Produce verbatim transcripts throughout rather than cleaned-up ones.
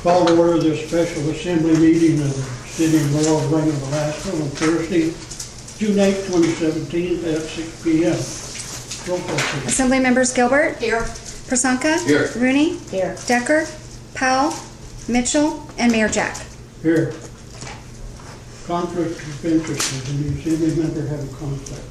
Call to order this special assembly meeting of the City of Laurel, Ring of Alaska on Thursday, June eighth, twenty seventeen at six P M Roll call, please. Assembly members Gilbert. Here. Prasanka. Here. Rooney. Here. Decker. Powell. Mitchell. And Mayor Jack. Here. Conflict of interest. Does any assembly member have a conflict?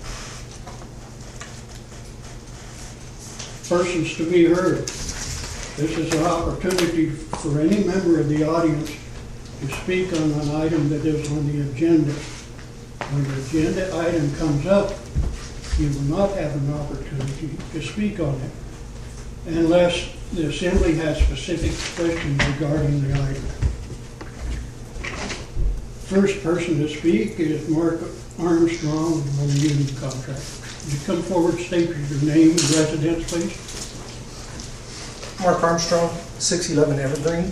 Persons to be heard. This is an opportunity for any member of the audience to speak on an item that is on the agenda. When the agenda item comes up, you will not have an opportunity to speak on it unless the assembly has specific questions regarding the item. First person to speak is Mark Armstrong on the union contract. Would you come forward, state your name and residence, please? Mark Armstrong, six eleven Evergreen.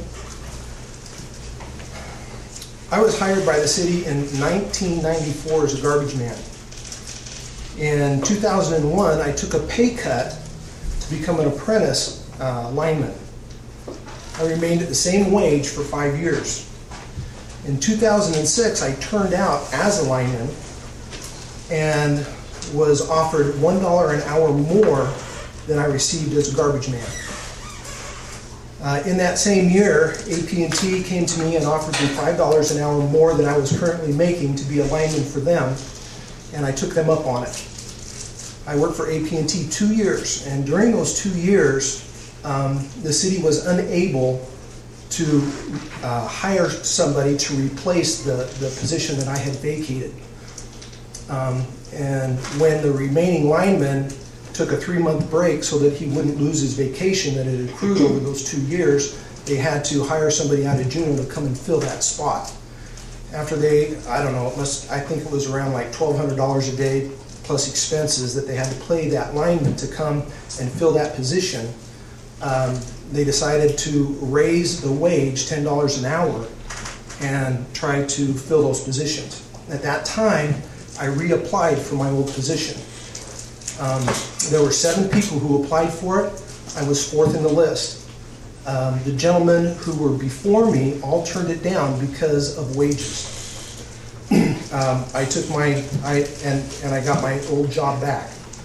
I was hired by the city in nineteen ninety-four as a garbage man. In two thousand one, I took a pay cut to become an apprentice uh, lineman. I remained at the same wage for five years. In two thousand six, I turned out as a lineman and was offered one dollar an hour more than I received as a garbage man. Uh, in that same year, A P and T came to me and offered me five dollars an hour more than I was currently making to be a lineman for them, and I took them up on it. I worked for A P and T two years, and during those two years, um, the city was unable to uh, hire somebody to replace the, the position that I had vacated. Um, and when the remaining lineman took a three-month break so that he wouldn't lose his vacation that had accrued over those two years, they had to hire somebody out of Juneau to come and fill that spot. After they, I don't know, it must, I think it was around like twelve hundred dollars a day plus expenses that they had to pay that lineman to come and fill that position. Um, they decided to raise the wage ten dollars an hour and try to fill those positions. At that time, I reapplied for my old position. Um, there were seven people who applied for it. I was fourth in the list. Um, the gentlemen who were before me all turned it down because of wages. um, I took my, I, and, and I got my old job back.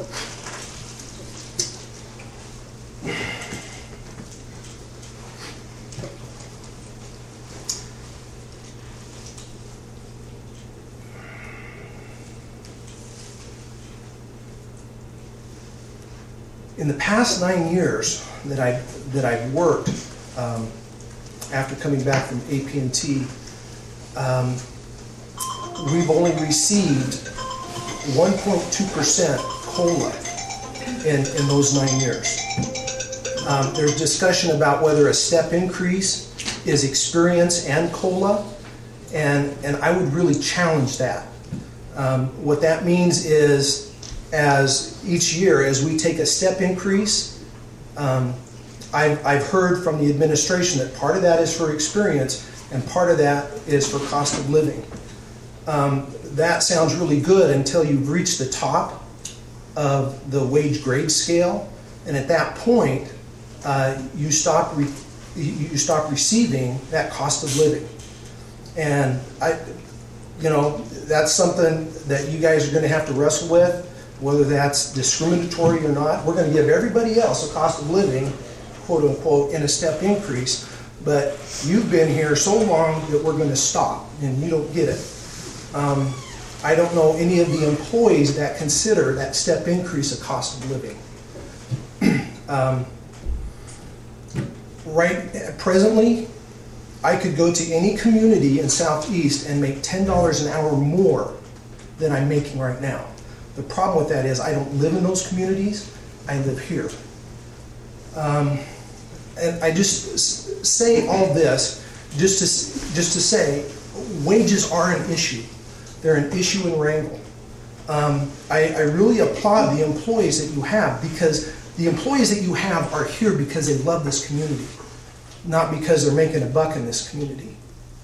In the past nine years that I that I've worked um, after coming back from A P and T, um, we've only received one point two percent COLA in, in those nine years. Um, there's discussion about whether a step increase is experience and COLA, and, and I would really challenge that. Um, what that means is, as each year, as we take a step increase, um, I've, I've heard from the administration that part of that is for experience and part of that is for cost of living. Um, that sounds really good until you've reached the top of the wage grade scale, and at that point, uh, you stop re you stop receiving that cost of living. And I, you know, that's something that you guys are going to have to wrestle with. Whether that's discriminatory or not, we're going to give everybody else a cost of living, quote unquote, in a step increase, but you've been here so long that we're going to stop, and you don't get it. Um, I don't know any of the employees that consider that step increase a cost of living. um, right presently, I could go to any community in Southeast and make ten dollars an hour more than I'm making right now. The problem with that is I don't live in those communities, I live here. Um, and I just say all this just to, just to say wages are an issue. They're an issue in Wrangell. Um, I, I really applaud the employees that you have, because the employees that you have are here because they love this community, not because they're making a buck in this community.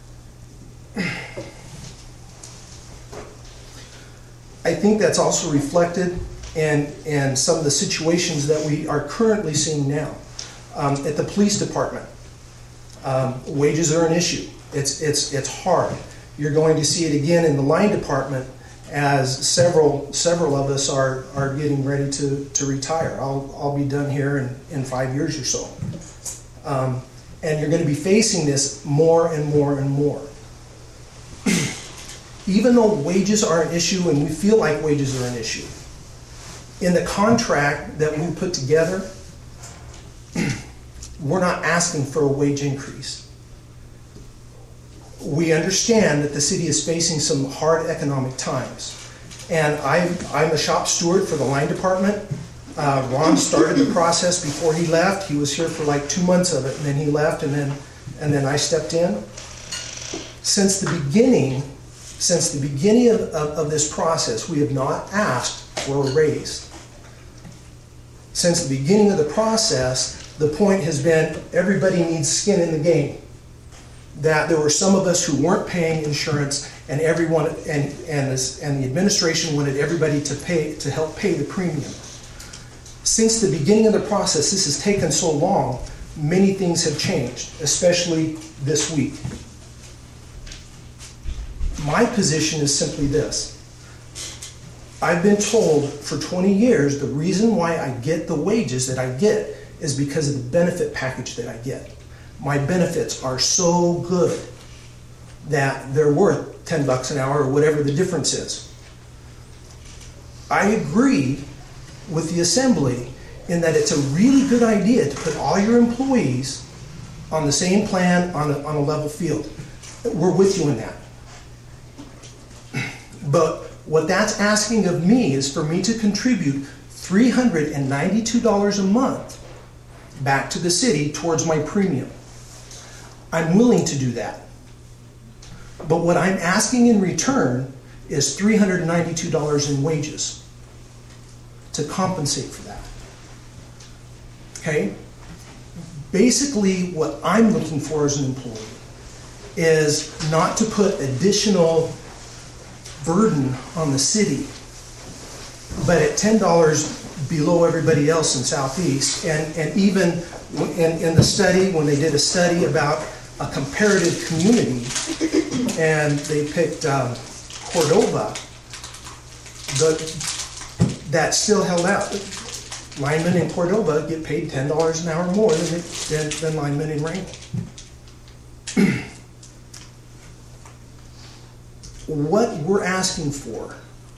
I think that's also reflected in, in some of the situations that we are currently seeing now. Um, at the police department, Um, wages are an issue. It's, it's, it's hard. You're going to see it again in the line department as several, several of us are, are getting ready to, to retire. I'll, I'll be done here in, in five years or so. Um, and you're going to be facing this more and more and more. Even though wages are an issue and we feel like wages are an issue, in the contract that we put together, we're not asking for a wage increase. We understand that the city is facing some hard economic times. And I'm, I'm a shop steward for the line department. Uh, Ron started the process before he left. He was here for like two months of it, and then he left, and then, and then I stepped in. Since the beginning, since the beginning of, of, of this process, we have not asked for a raise. Since the beginning of the process, the point has been everybody needs skin in the game. That there were some of us who weren't paying insurance, and everyone and and, this, and the administration wanted everybody to pay to help pay the premium. Since the beginning of the process, this has taken so long. Many things have changed, especially this week. My position is simply this. I've been told for twenty years the reason why I get the wages that I get is because of the benefit package that I get. My benefits are so good that they're worth ten bucks an hour or whatever the difference is. I agree with the assembly in that it's a really good idea to put all your employees on the same plan on a, on a level field. We're with you in that. But what that's asking of me is for me to contribute three hundred ninety-two dollars a month back to the city towards my premium. I'm willing to do that. But what I'm asking in return is three hundred ninety-two dollars in wages to compensate for that. Okay? Basically, what I'm looking for as an employee is not to put additional burden on the city, but at ten dollars below everybody else in Southeast. And, and even in, in the study, when they did a study about a comparative community, and they picked um, Cordova, the, that still held out. Linemen in Cordova get paid ten dollars an hour more than, than, than linemen in Wrangell. What we're asking for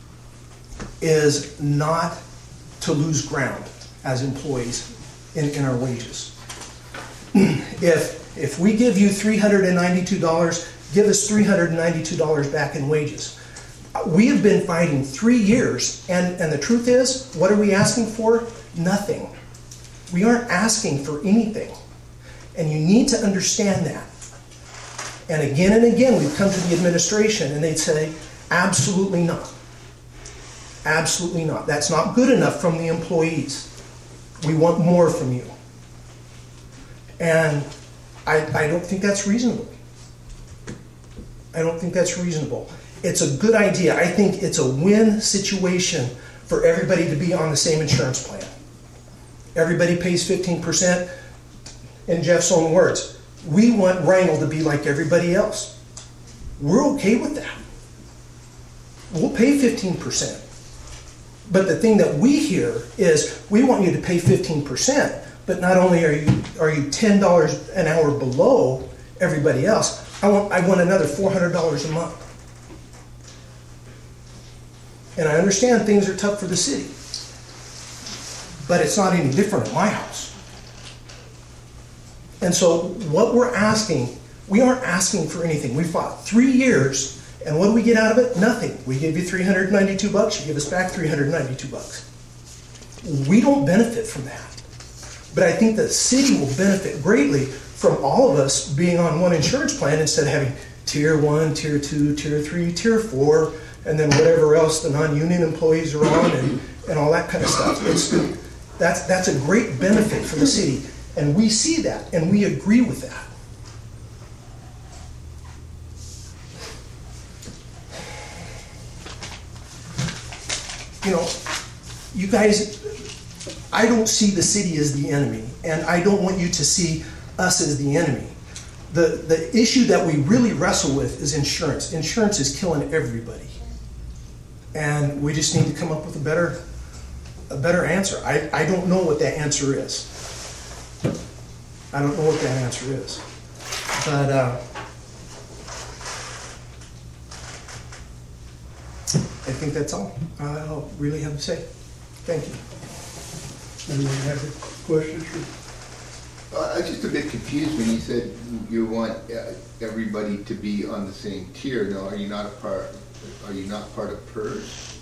is not to lose ground as employees in, in our wages. If, if we give you three hundred ninety-two dollars, give us three hundred ninety-two dollars back in wages. We have been fighting three years, and, and the truth is, what are we asking for? Nothing. We aren't asking for anything. And you need to understand that. And again and again, we've come to the administration and they'd say, absolutely not. Absolutely not. That's not good enough from the employees. We want more from you. And I, I don't think that's reasonable. I don't think that's reasonable. It's a good idea. I think it's a win situation for everybody to be on the same insurance plan. Everybody pays fifteen percent. In Jeff's own words, we want Wrangell to be like everybody else. We're okay with that. We'll pay fifteen percent. But the thing that we hear is, we want you to pay fifteen percent, but not only are you are you ten dollars an hour below everybody else, I want, I want another four hundred dollars a month. And I understand things are tough for the city, but it's not any different at my house. And so what we're asking, we aren't asking for anything. We fought three years, and what do we get out of it? Nothing. We gave you three hundred ninety-two bucks, you give us back three hundred ninety-two bucks. We don't benefit from that. But I think the city will benefit greatly from all of us being on one insurance plan instead of having tier one, tier two, tier three, tier four, and then whatever else the non-union employees are on, and, and all that kind of stuff. It's, that's, that's a great benefit for the city. And we see that, and we agree with that. You know, you guys, I don't see the city as the enemy, and I don't want you to see us as the enemy. the, the issue that we really wrestle with is insurance. Insurance is killing everybody. And we just need to come up with a better, a better answer. I, I don't know what that answer is. I don't know what that answer is. But uh, I think that's all I'll really have to say. Thank you. Anyone have any questions? Uh, I was just a bit confused when you said you want uh, everybody to be on the same tier. No, are you not a part? Are you not part of PERS?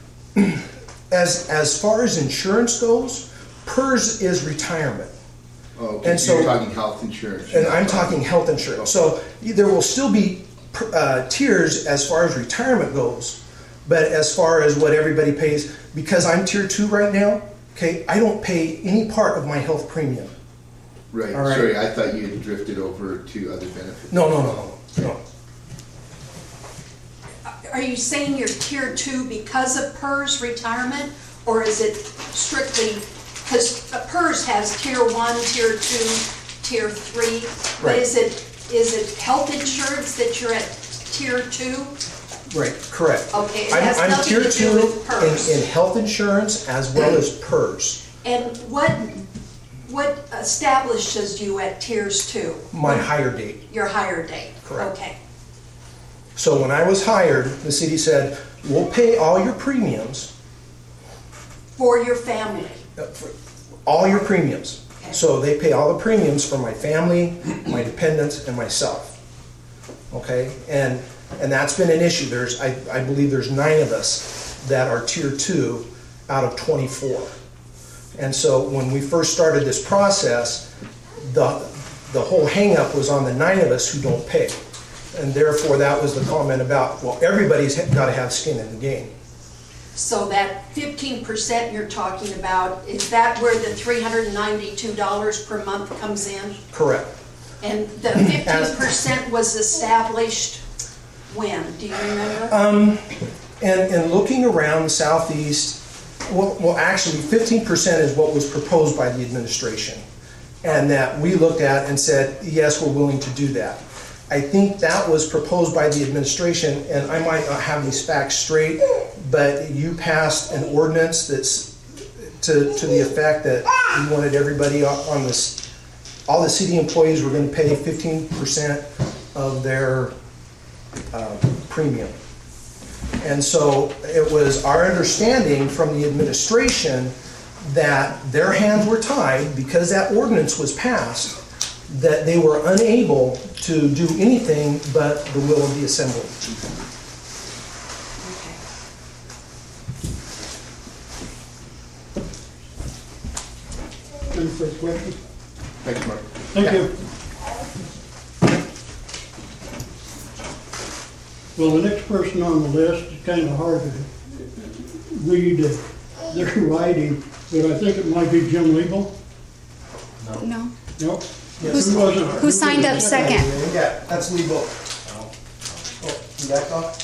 As as far as insurance goes, PERS is retirement. Oh, okay. And so so- you're talking health insurance. And You're I'm not talking health insurance. So there will still be uh, tiers as far as retirement goes, but as far as what everybody pays, because I'm tier two right now, okay, I don't pay any part of my health premium. Right. All right. Sorry, I thought you had drifted over to other benefits. No, no, no, no, no. Are you saying you're tier two because of PERS retirement, or is it strictly, because PERS has tier one, tier two, tier three? But Right. is it, is it health insurance that you're at tier two? Right, correct. Okay, it I'm, has I'm nothing tier to do two with PERS. in, in health insurance as well as PERS. And what, what establishes you at tiers two? My hire date. Your higher date? Correct. Okay. So when I was hired, the city said, we'll pay all your premiums, For your family? uh, for all your premiums. Okay. So they pay all the premiums for my family, my dependents, and myself. Okay, and and that's been an issue. There's, I, I believe there's nine of us that are tier two out of twenty-four. And so when we first started this process, the the whole hang-up was on the nine of us who don't pay. And therefore, that was the comment about, well, everybody's got to have skin in the game. So that fifteen percent you're talking about, is that where the three hundred ninety-two dollars per month comes in? Correct. And the fifteen percent was established when? Do you remember? Um, and, and looking around the southeast, well, well actually fifteen percent is what was proposed by the administration. And that we looked at and said, yes, we're willing to do that. I think that was proposed by the administration, and I might not have these facts straight, but you passed an ordinance that's to, to the effect that you wanted everybody on this, all the city employees were going to pay fifteen percent of their uh, premium. And so it was our understanding from the administration that their hands were tied because that ordinance was passed, that they were unable to do anything but the will of the assembly. Any further questions? Thanks, Mark. Thank Yeah. you. Well, the next person on the list is kind of hard to read uh, their writing, but I think it might be Jim Legal. No. Nope. Who's- Who was it? who signed up second? Yeah, that's legal. Oh, you back off?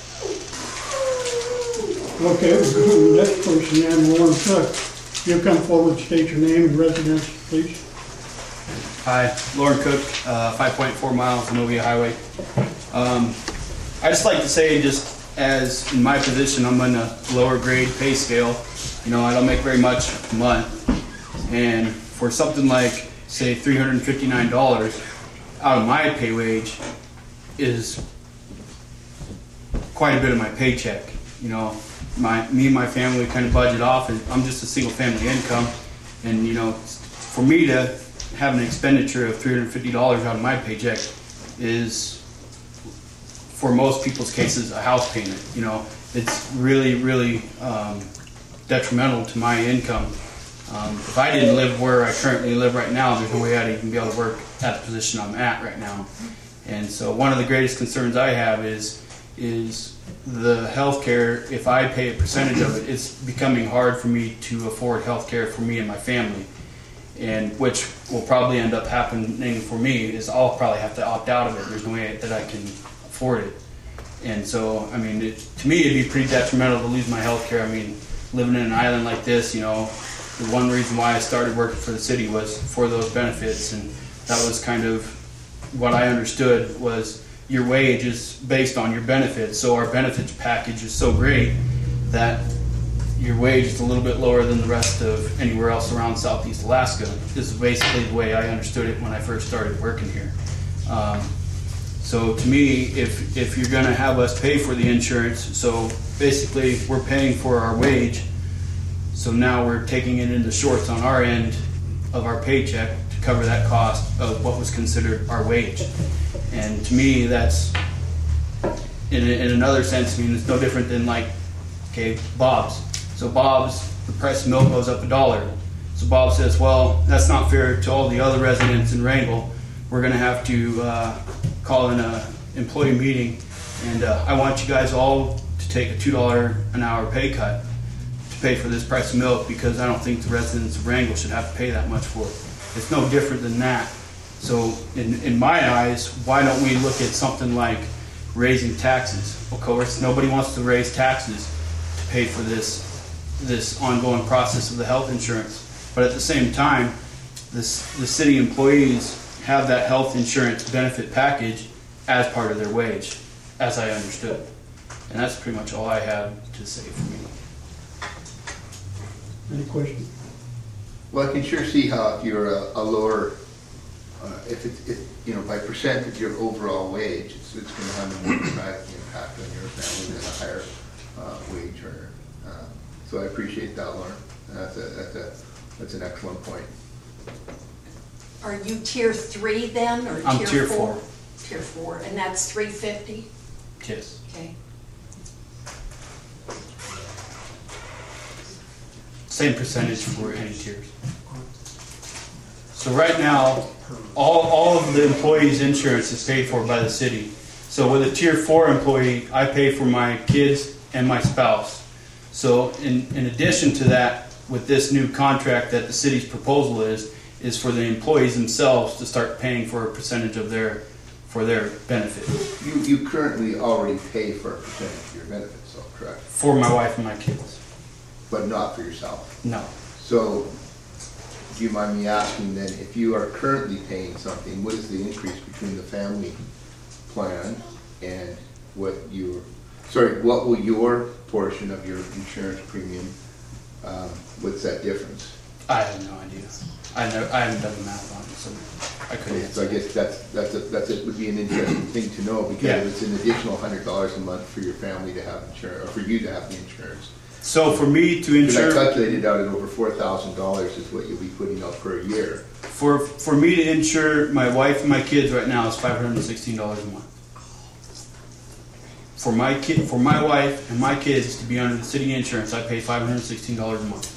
Okay, we'll go to the next person, then, Warren Cook. You come forward, state your name and residence, please. Hi, Lauren Cook, uh, five point four miles, Novia Highway. Um, I just like to say, just as in my position, I'm on a lower grade pay scale. You know, I don't make very much a month. And for something like, say, three hundred fifty-nine dollars out of my pay wage is quite a bit of my paycheck. You know, my me and my family kind of budget off, and I'm just a single family income. And, you know, for me to have an expenditure of three hundred fifty dollars out of my paycheck is, for most people's cases, a house payment. You know, it's really, really um, detrimental to my income. Um, if I didn't live where I currently live right now, there's no way I'd even be able to work at the position I'm at right now. And so one of the greatest concerns I have is is the health care. If I pay a percentage of it, it's becoming hard for me to afford health care for me and my family. And which will probably end up happening for me is I'll probably have to opt out of it. There's no way that I can afford it. And so, I mean, it, to me, it'd be pretty detrimental to lose my health care. I mean, living in an island like this, you know, the one reason why I started working for the city was for those benefits, and that was kind of what I understood was your wage is based on your benefits. So our benefits package is so great that your wage is a little bit lower than the rest of anywhere else around Southeast Alaska. This is basically the way I understood it when I first started working here. Um, so to me, if, if you're gonna have us pay for the insurance, so basically we're paying for our wage, so now we're taking it into shorts on our end of our paycheck to cover that cost of what was considered our wage. And to me, that's, in, in another sense, I mean, it's no different than like, okay, Bob's. So Bob's, the price of milk goes up a dollar. So Bob says, well, that's not fair to all the other residents in Wrangell. We're gonna have to uh, call in a employee meeting, and uh, I want you guys all to take a two dollar an hour pay cut to pay for this price of milk, because I don't think the residents of Wrangell should have to pay that much for it. It's no different than that. So in, in my eyes, why don't we look at something like raising taxes? Of course, nobody wants to raise taxes to pay for this this ongoing process of the health insurance. But at the same time, this, the city employees have that health insurance benefit package as part of their wage, as I understood. And that's pretty much all I have to say for me. Any questions? Well, I can sure see how if you're a, a lower, uh, if it's, if, you know, by percent of your overall wage, it's, it's going to have a more dramatic impact on your family than a higher uh, wage earner. Uh, so I appreciate that, Lauren. That's a, that's a, that's an excellent point. Are you tier three then, or I'm tier tier four? four. Tier four, and that's three fifty? Yes. Okay. Same percentage for any tiers. So right now, all, all of the employees' insurance is paid for by the city. So with a tier four employee, I pay for my kids and my spouse. So in, in addition to that, with this new contract that the city's proposal is, is for the employees themselves to start paying for a percentage of their, for their benefit. You, you currently already pay for a percentage of your benefits, though, correct? For my wife and my kids. But not for yourself. No. So, do you mind me asking then, if you are currently paying something, what is the increase between the family plan and what your, sorry, what will your portion of your insurance premium, um, what's that difference? I have no idea. I know, I haven't done the math on it, so I couldn't Okay, so I answer. guess that's, that's, a, that's it, would be an interesting thing to know, because Yeah. it's an additional hundred dollars a month for your family to have insurance, or for you to have the insurance. So for me to Because I insure, calculated out at over four thousand dollars is what you'll be putting out per year. for for me to insure my wife and my kids right now is five hundred and sixteen dollars a month. For my kid, for my wife and my kids to be under the city insurance, I pay five hundred and sixteen dollars a month.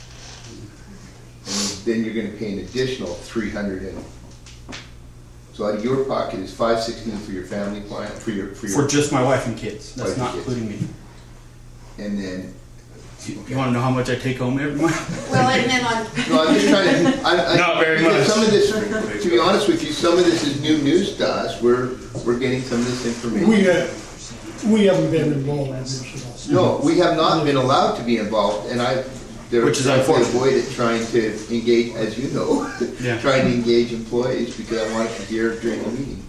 And then you're gonna pay an additional three hundred and, so out of your pocket is five sixteen for your family plan, for your, for For your, just my wife and kids. That's Wife and not kids. including me. and then, You, you want to know how much I take home every month? Well, and then on, no, I'm just trying to, I, I. Not very because much. Some of this, to be honest with you, some of this is new news to us, we're, we're getting some of this information. We, uh, we haven't been involved in this at all. No, we have not been allowed to be involved, and I, they're Which is trying to unfortunate. avoid it, trying to engage, as you know, Yeah. trying to engage employees, because I wanted to hear during the meeting.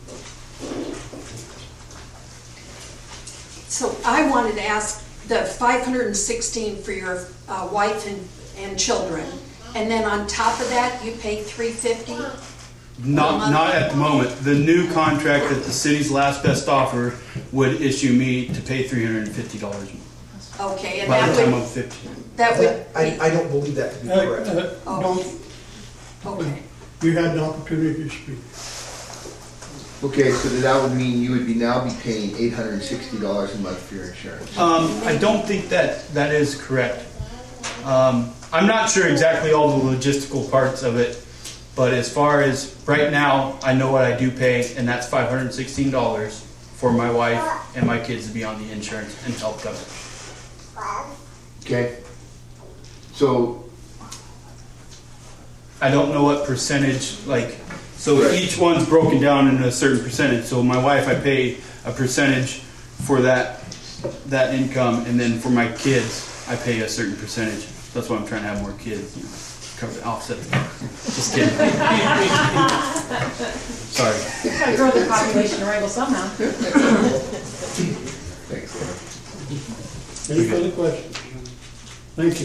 so I wanted to ask, the five hundred and sixteen for your uh, wife and, and children, and then on top of that, you pay three fifty? Not not at the moment. The new contract that the city's last best offer would issue me to pay three hundred and fifty dollars a month. Okay, and By the that time I'm would, fifty. that would I, be, I don't believe that to be Uh, correct. uh, Oh. Don't, okay. you had the opportunity to speak. Okay, so that would mean you would be now be paying eight hundred and sixty dollars a month for your insurance. Um, I don't think that that is correct. Um, I'm not sure exactly all the logistical parts of it, but as far as right now, I know what I do pay, and that's five hundred and sixteen dollars for my wife and my kids to be on the insurance and health coverage. Okay? So, I don't know what percentage, like, so Right. each one's broken down into a certain percentage. So my wife, I pay a percentage for that that income, and then for my kids, I pay a certain percentage. That's why I'm trying to have more kids, you know, cover the offset. Just kidding. Sorry. population to wrangle somehow. Thanks, Laura. Any further questions? Thank you.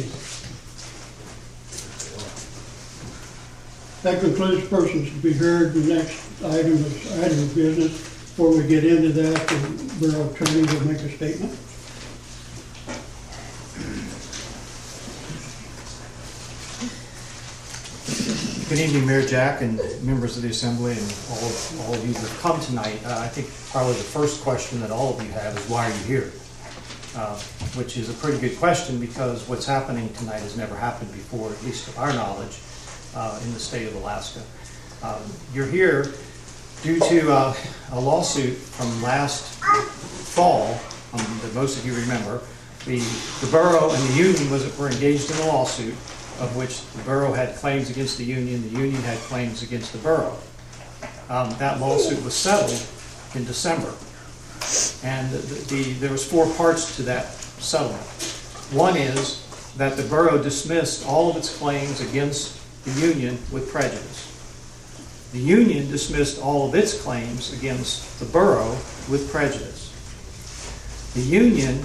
That concludes persons to be heard. The next item is item of business. Before we get into that, the Borough Attorney will make a statement. Good evening, Mayor Jack and members of the Assembly and all of, all of you that have come tonight. Uh, I think probably the first question that all of you have is, why are you here? Uh, which is a pretty good question, because what's happening tonight has never happened before, at least to our knowledge, uh, in the state of Alaska. Um, you're here due to uh, a lawsuit from last fall, um, that most of you remember. The, the borough and the union was, were engaged in a lawsuit, of which the borough had claims against the union, the union had claims against the borough. Um, that lawsuit was settled in December. And the, the, there was four parts to that settlement. One is that the borough dismissed all of its claims against the union with prejudice. The union dismissed all of its claims against the borough with prejudice. The union...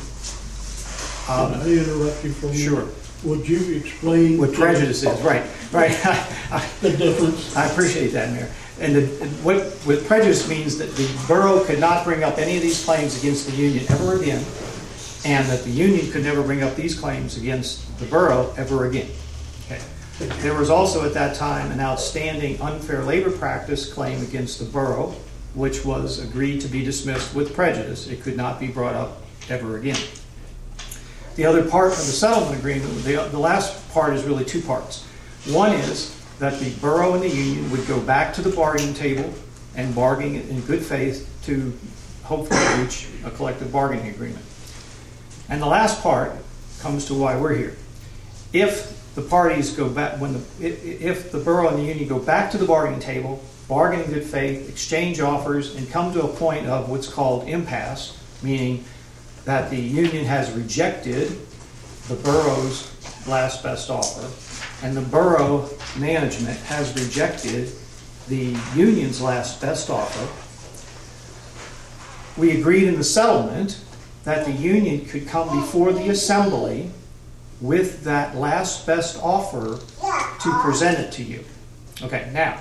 Um, Can I interrupt you for a minute? Sure. Would you explain What prejudice is, right, right. the difference? I appreciate that, Mayor. And the, what, what prejudice means that the borough could not bring up any of these claims against the union ever again, and that the union could never bring up these claims against the borough ever again. Okay. There was also at that time an outstanding unfair labor practice claim against the borough, which was agreed to be dismissed with prejudice. It could not be brought up ever again. The other part of the settlement agreement, the, the last part is really two parts. One is that the borough and the union would go back to the bargaining table and bargain in good faith to hopefully reach a collective bargaining agreement. And the last part comes to why we're here. If the parties go back, when the, if the borough and the union go back to the bargaining table, bargain in good faith, exchange offers, and come to a point of what's called impasse, meaning that the union has rejected the borough's last best offer, and the borough management has rejected the union's last best offer, we agreed in the settlement that the union could come before the assembly with that last best offer to present it to you. Okay, now,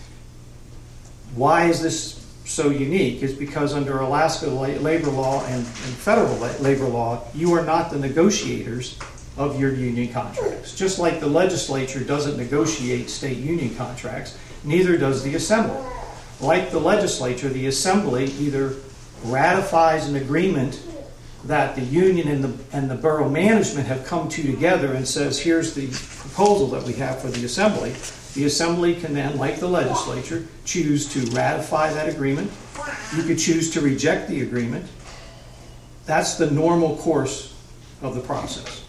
why is this so unique? Is because under Alaska labor law and, and federal labor law, you are not the negotiators of your union contracts. Just like the legislature doesn't negotiate state union contracts, neither does the assembly. Like the legislature, the assembly either ratifies an agreement that the union and the, and the borough management have come to together and says, here's the proposal that we have for the assembly. The assembly can then, like the legislature, choose to ratify that agreement. You could choose to reject the agreement. That's the normal course of the process.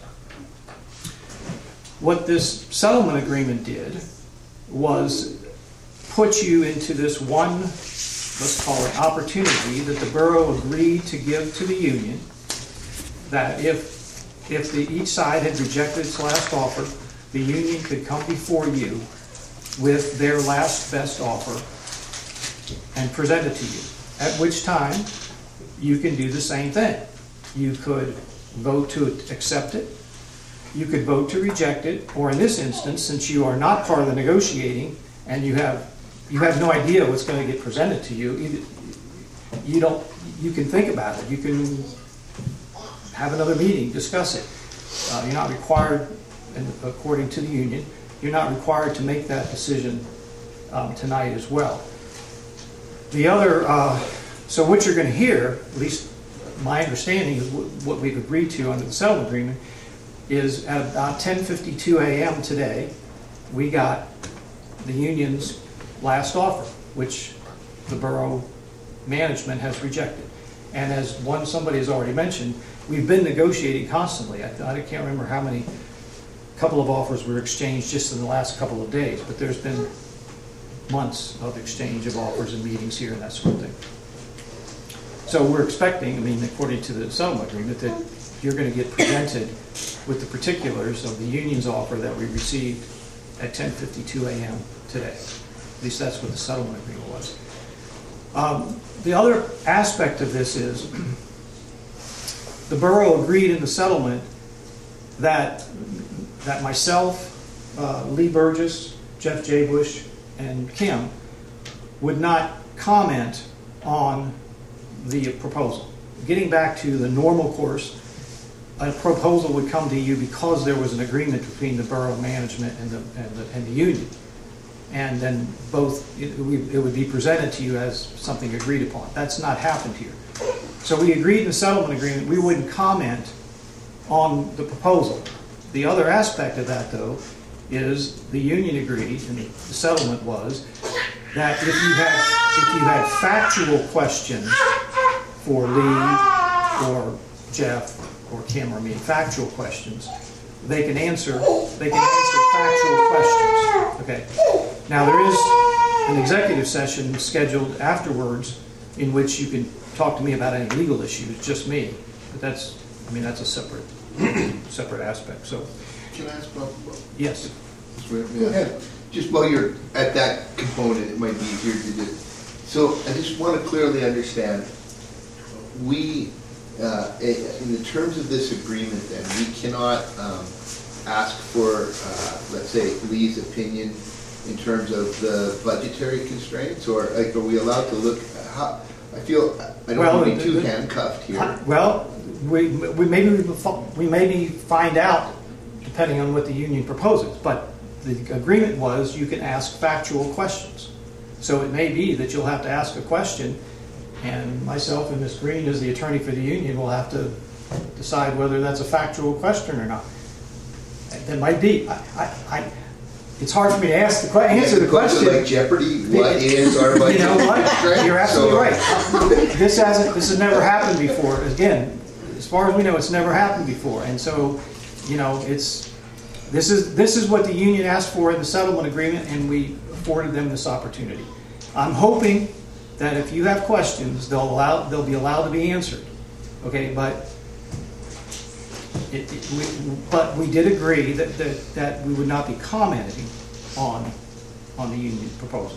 What this settlement agreement did was put you into this one, let's call it opportunity, that the borough agreed to give to the union, that if, if the, each side had rejected its last offer, the union could come before you with their last best offer and present it to you. At which time, you can do the same thing. You could vote to accept it, you could vote to reject it, or in this instance, since you are not part of the negotiating and you have you have no idea what's going to get presented to you, you, you don't you can think about it. You can have another meeting, discuss it. Uh, you're not required, and according to the union, you're not required to make that decision um, tonight as well. The other, uh, so what you're going to hear, at least my understanding is what we've agreed to under the settlement agreement, is at about ten fifty-two a m today, we got the union's last offer, which the borough management has rejected. And as one somebody has already mentioned, we've been negotiating constantly. I, I can't remember how many, couple of offers were exchanged just in the last couple of days, but there's been months of exchange of offers and meetings here and that sort of thing. So we're expecting, I mean, according to the settlement agreement, that you're going to get presented with the particulars of the union's offer that we received at ten fifty-two a m today. At least that's what the settlement agreement was. Um, the other aspect of this is the borough agreed in the settlement that that myself, uh, Lee Burgess, Jeff J. Bush, and Kim would not comment on the proposal. Getting back to the normal course, a proposal would come to you because there was an agreement between the borough management and the, and the, and the union. And then both, it, it would be presented to you as something agreed upon. That's not happened here. So we agreed in the settlement agreement we wouldn't comment on the proposal. The other aspect of that, though, is the union agreed, and the settlement was, that if you had, if you had factual questions for Lee or Jeff or Kim or me, factual questions, they can answer, they can answer factual questions. Okay. Now there is an executive session scheduled afterwards in which you can talk to me about any legal issues, just me. But that's, I mean, that's a separate, separate aspect. So, Can I ask Bob? yes. Go ahead. Just while you're at that component, it might be easier to do. So I just want to clearly understand, we, uh, in the terms of this agreement then, we cannot um, ask for, uh, let's say, Lee's opinion in terms of the budgetary constraints, or like, are we allowed to look, how, I feel, I don't Well, want to be the- too the- handcuffed here. Well, we, we maybe we, we maybe find out depending on what the union proposes, but the agreement was you can ask factual questions. So it may be that you'll have to ask a question, and myself and Miz Green, as the attorney for the union, will have to decide whether that's a factual question or not. That might be. I, I, I, it's hard for me to ask the que- answer the question. Like Jeopardy, what is our budget? You know what? constraint? You're absolutely So- right. This hasn't. This has never happened before. Again, as far as we know, it's never happened before, and so, you know, it's. This is this is what the union asked for in the settlement agreement, and we afforded them this opportunity. I'm hoping that if you have questions, they'll allow they'll be allowed to be answered. Okay, but it, it, we, but we did agree that, that that we would not be commenting on on the union proposal.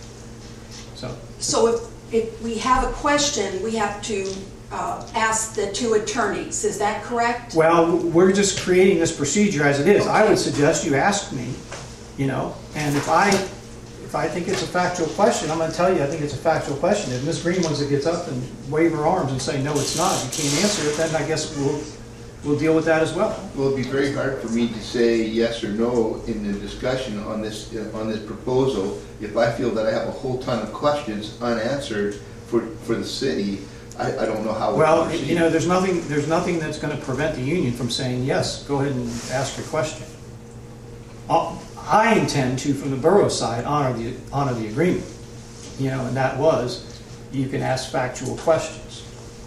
So So if, if we have a question, we have to uh, ask the two attorneys, is that correct? well, we're just creating this procedure as it is. I would suggest you ask me, you know, and if I if I think it's a factual question, I'm going to tell you I think it's a factual question. If Miz Green wants to get up and wave her arms and say no, it's not, you can't answer it, then I guess we'll we'll deal with that as well. Well, it'd be very hard for me to say yes or no in the discussion on this, uh, on this proposal if I feel that I have a whole ton of questions unanswered for, for the city. I, I don't know how. we Well, proceed. you know, there's nothing there's nothing that's going to prevent the union from saying yes. Go ahead and ask your question. Uh, I intend to, from the borough side, honor the honor the agreement. You know, and that was you can ask factual questions.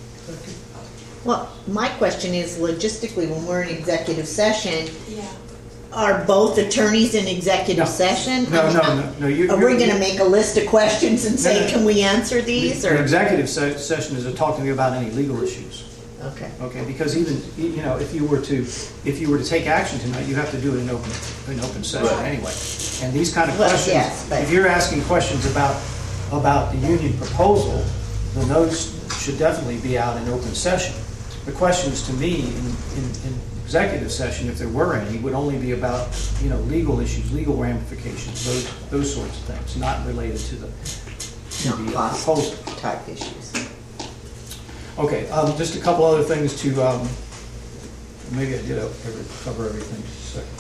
Well, my question is logistically, when we're in executive session, Yeah. are both attorneys in executive No. session? No, I mean, no, uh, no, no. You, Are we going to make a list of questions and No, say, no. can we answer these? The Or executive se- session is to talk to me about any legal issues. Okay. Okay, because even you know, if you were to if you were to take action tonight, you have to do it in open in open session Right. anyway. And these kind of Well, questions, yes, but- if you're asking questions about about the union proposal, then those should definitely be out in open session. The questions to me in, in, in executive session, if there were any, would only be about you know legal issues, legal ramifications, those those sorts of things, not related to the to Not the uh, cost proposal. type issues. Okay, um, just a couple other things to, um, maybe I did cover cover everything, just a second.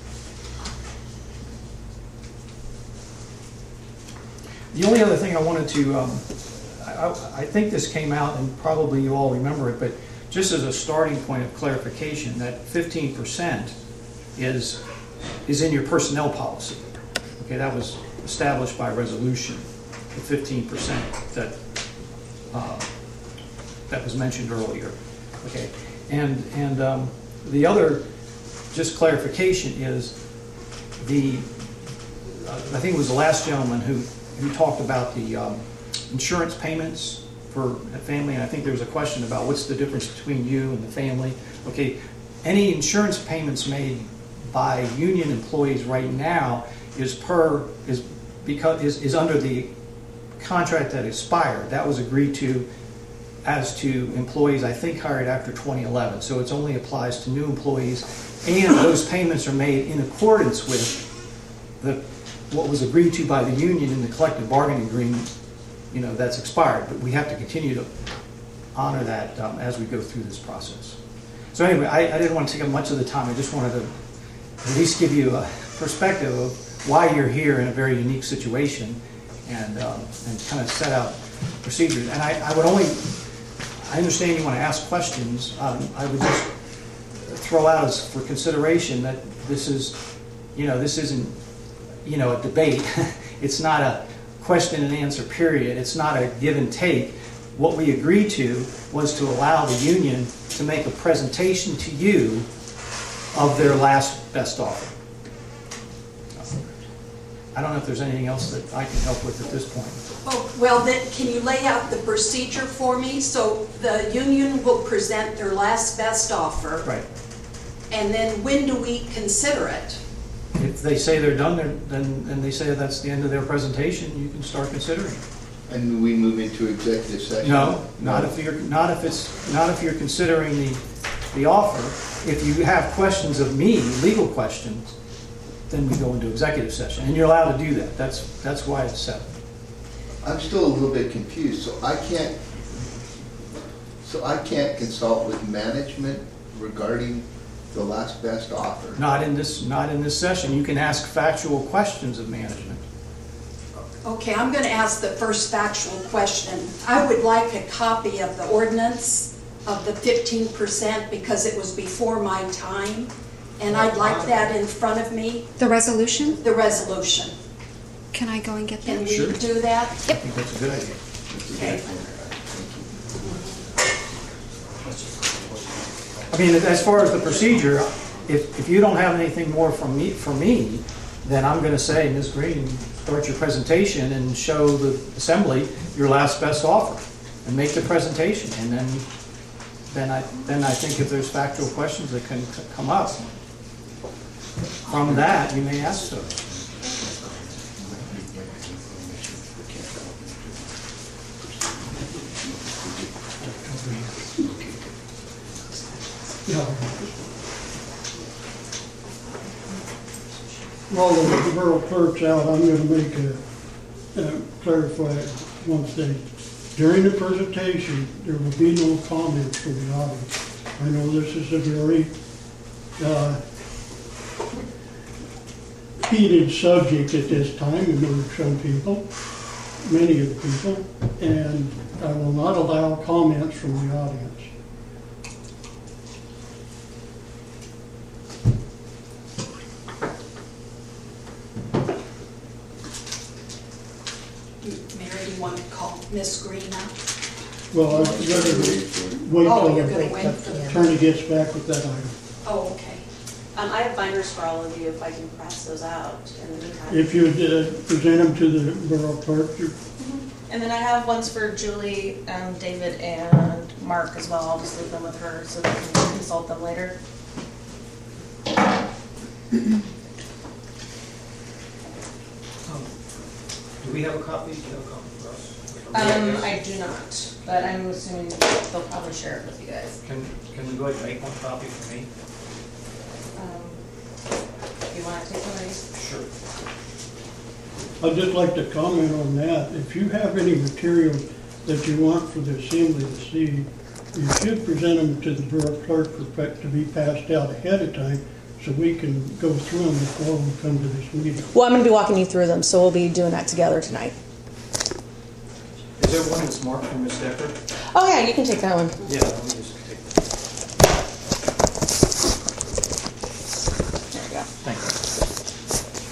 The only other thing I wanted to, um, I, I- I think this came out, and probably you all remember it, but just as a starting point of clarification, that fifteen percent is, is in your personnel policy. Okay, that was established by resolution, the fifteen percent that, uh, that was mentioned earlier. Okay, and and um, the other, just clarification is the, uh, I think it was the last gentleman who who talked about the um, insurance payments for a family, and I think there was a question about what's the difference between you and the family. Okay, any insurance payments made by union employees right now is per is because is, is under the contract that expired. That was agreed to as to employees, I think, hired after twenty eleven. So it only applies to new employees, and those payments are made in accordance with the, what was agreed to by the union in the collective bargaining agreement, you know, that's expired. But we have to continue to honor that um, as we go through this process. So anyway, I, I didn't want to take up much of the time. I just wanted to at least give you a perspective of why you're here in a very unique situation, and um, and kind of set out procedures. And I, I would only, I understand you want to ask questions. Um, I would just throw out as for consideration that this is, you know, this isn't, you know, a debate. It's not a question and answer period. It's not a give and take. What we agreed to was to allow the union to make a presentation to you of their last best offer. I don't know if there's anything else that I can help with at this point. Oh, well, then, can you lay out the procedure for me? So the union will present their last best offer. Right. And then when do we consider it? If they say they're done, they're, then, and they say that's the end of their presentation, you can start considering it. And we move into executive session? No, not if you're, not if it's, not if you're considering the, the offer. If you have questions of me, legal questions, then we go into executive session, and you're allowed to do that. That's, that's why it's set. I'm still a little bit confused, so I can't, so I can't consult with management regarding the last best offer? Not in this, not in this session. You can ask factual questions of management. Okay, I'm going to ask the first factual question. I would like a copy of the ordinance of the fifteen percent because it was before my time, and I'd like that in front of me, The resolution? the resolution. Can I go and get Can that? we Sure. do that? I think that's a good idea. Okay. I mean, as far as the procedure, if, if you don't have anything more from me, from me, then I'm going to say, Miz Green, start your presentation and show the assembly your last best offer, and make the presentation, and then, then I, then I think if there's factual questions that can c- come up from that, you may ask those. Yeah. While the borough clerk's out, I'm gonna make a, uh, clarify one thing. During the presentation, there will be no comments from the audience. I know this is a very, uh, heated subject at this time among some people, many of the people, and I will not allow comments from the audience. Mary, do you want to call Miss Green up? Well, I'd rather wait Oh, till you're gonna wait for the the- attorney gets back with that item. Oh, okay. Um, I have binders for all of you if I can pass those out in the meantime. If you uh, present them to the borough clerk, you- And then I have ones for Julie, um, David, and Mark as well. I'll just leave them with her so they can consult them later. Do we have a copy? Do you have a copy for us? Um, I do not, but I'm assuming they'll probably share it with you guys. Can, can we go ahead and make one copy for me? Um, if you want to take one of these. Sure. I'd just like to comment on that. If you have any material that you want for the assembly to see, you should present them to the borough clerk for pa- to be passed out ahead of time so we can go through them before we come to this meeting. Well, I'm going to be walking you through them, so we'll be doing that together tonight. Is there one that's marked for Miz Decker? Oh yeah, you can take that one. Yeah, let me just take that. There we go. Thank you.